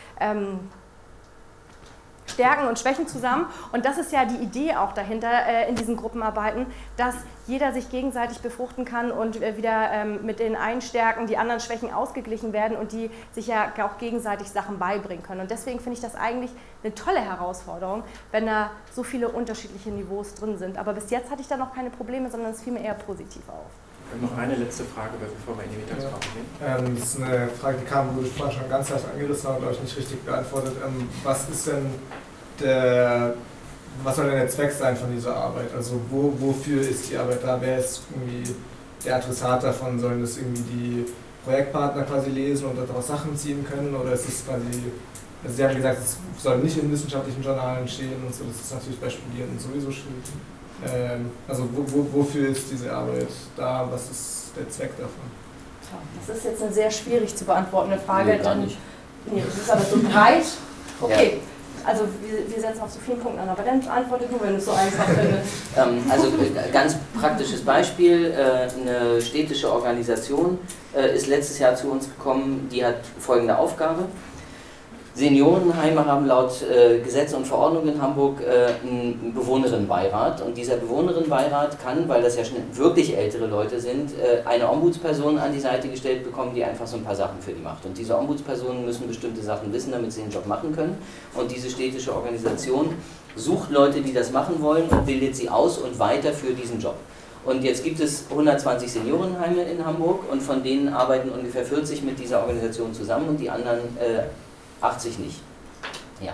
Stärken und Schwächen zusammen, und das ist ja die Idee auch dahinter in diesen Gruppenarbeiten, dass jeder sich gegenseitig befruchten kann und wieder mit den einen Stärken die anderen Schwächen ausgeglichen werden und die sich ja auch gegenseitig Sachen beibringen können, und deswegen finde ich das eigentlich eine tolle Herausforderung, wenn da so viele unterschiedliche Niveaus drin sind, aber bis jetzt hatte ich da noch keine Probleme, sondern es fiel mir eher positiv auf. Noch eine letzte Frage, bevor wir in die Mittagspause gehen. Das ist eine Frage, die kam, wo ich vorhin schon ganz leicht angerissen habe, glaube ich, nicht richtig beantwortet. Was ist denn was soll denn der Zweck sein von dieser Arbeit? Also wofür ist die Arbeit da? Wer ist irgendwie der Adressat davon? Sollen das irgendwie die Projektpartner quasi lesen und daraus Sachen ziehen können? Oder ist es quasi, also Sie haben gesagt, es soll nicht in wissenschaftlichen Journalen stehen und so, das ist natürlich bei Studierenden sowieso schwierig. Also wofür ist diese Arbeit da? Was ist der Zweck davon? Das ist jetzt eine sehr schwierig zu beantwortende Frage. Nee, gar nicht. Nee, das ist aber so breit. Okay, also wir setzen auf so vielen Punkten an, aber dann antworte du, wenn du es so einfach findest. Also ganz praktisches Beispiel, eine städtische Organisation ist letztes Jahr zu uns gekommen, die hat folgende Aufgabe. Seniorenheime haben laut Gesetz und Verordnung in Hamburg einen Bewohnerinnenbeirat, und dieser Bewohnerinnenbeirat kann, weil das ja schon wirklich ältere Leute sind, eine Ombudsperson an die Seite gestellt bekommen, die einfach so ein paar Sachen für die macht. Und diese Ombudspersonen müssen bestimmte Sachen wissen, damit sie den Job machen können, und diese städtische Organisation sucht Leute, die das machen wollen, und bildet sie aus und weiter für diesen Job. Und jetzt gibt es 120 Seniorenheime in Hamburg, und von denen arbeiten ungefähr 40 mit dieser Organisation zusammen und die anderen 80 nicht. Ja.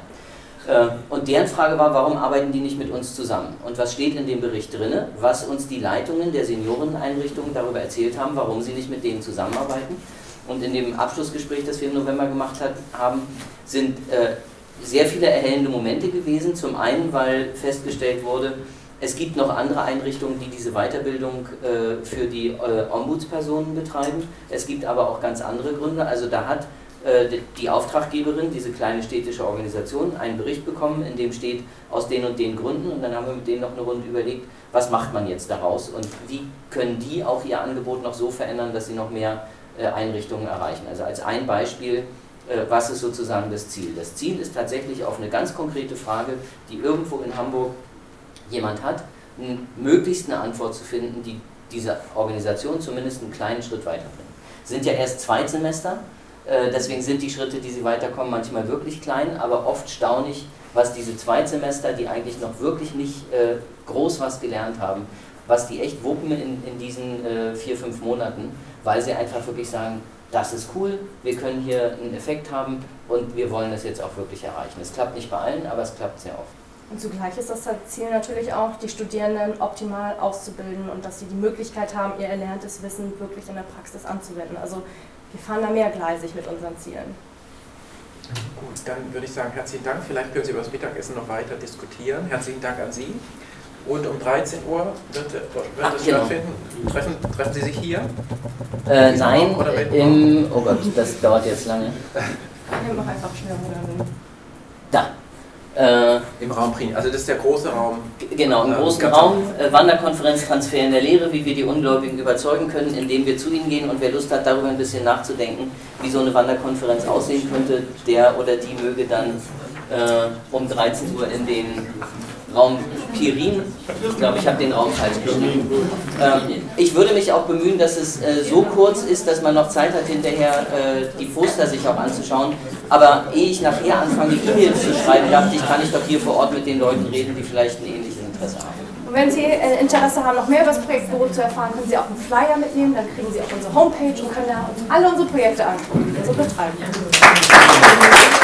Und deren Frage war, warum arbeiten die nicht mit uns zusammen? Und was steht in dem Bericht drin? Was uns die Leitungen der Senioreneinrichtungen darüber erzählt haben, warum sie nicht mit denen zusammenarbeiten. Und in dem Abschlussgespräch, das wir im November gemacht haben, sind sehr viele erhellende Momente gewesen. Zum einen, weil festgestellt wurde, es gibt noch andere Einrichtungen, die diese Weiterbildung für die Ombudspersonen betreiben. Es gibt aber auch ganz andere Gründe. Also da hat die Auftraggeberin, diese kleine städtische Organisation, einen Bericht bekommen, in dem steht, aus den und den Gründen, und dann haben wir mit denen noch eine Runde überlegt, was macht man jetzt daraus und wie können die auch ihr Angebot noch so verändern, dass sie noch mehr Einrichtungen erreichen. Also als ein Beispiel, was ist sozusagen das Ziel? Das Ziel ist tatsächlich auf eine ganz konkrete Frage, die irgendwo in Hamburg jemand hat, möglichst eine Antwort zu finden, die diese Organisation zumindest einen kleinen Schritt weiterbringt. Sind ja erst Zweitsemester, Deswegen sind die Schritte, die sie weiterkommen, manchmal wirklich klein, aber oft staunig, was diese Zweitsemester, die eigentlich noch wirklich nicht groß was gelernt haben, was die echt wuppen in diesen 4-5 Monaten, weil sie einfach wirklich sagen, das ist cool, wir können hier einen Effekt haben und wir wollen das jetzt auch wirklich erreichen. Es klappt nicht bei allen, aber es klappt sehr oft. Und zugleich ist das Ziel natürlich auch, die Studierenden optimal auszubilden und dass sie die Möglichkeit haben, ihr erlerntes Wissen wirklich in der Praxis anzuwenden. Also wir fahren da mehrgleisig mit unseren Zielen. Gut, dann würde ich sagen, herzlichen Dank. Vielleicht können Sie über das Mittagessen noch weiter diskutieren. Herzlichen Dank an Sie. Und um 13 Uhr wird es stattfinden. Treffen Sie sich hier? Nein, oh Gott, das dauert jetzt lange. Wir machen einfach schneller. Da. Im Raum Prini, also das ist der große Raum. Genau, im großen Raum, Wanderkonferenz Transfer in der Lehre, wie wir die Ungläubigen überzeugen können, indem wir zu ihnen gehen und wer Lust hat, darüber ein bisschen nachzudenken, wie so eine Wanderkonferenz aussehen könnte, der oder die möge dann um 13 Uhr in den Raum Pirin, ich glaube, ich habe den Raum falsch geschrieben. Ich würde mich auch bemühen, dass es so kurz ist, dass man noch Zeit hat, hinterher die Poster sich auch anzuschauen. Aber ehe ich nachher anfange, E-Mails zu schreiben, dachte ich, kann ich doch hier vor Ort mit den Leuten reden, die vielleicht ein ähnliches Interesse haben. Und wenn Sie Interesse haben, noch mehr über das Projektbüro zu erfahren, können Sie auch einen Flyer mitnehmen, dann kriegen Sie auch unsere Homepage und können da alle unsere Projekte angucken, die wir so betreiben.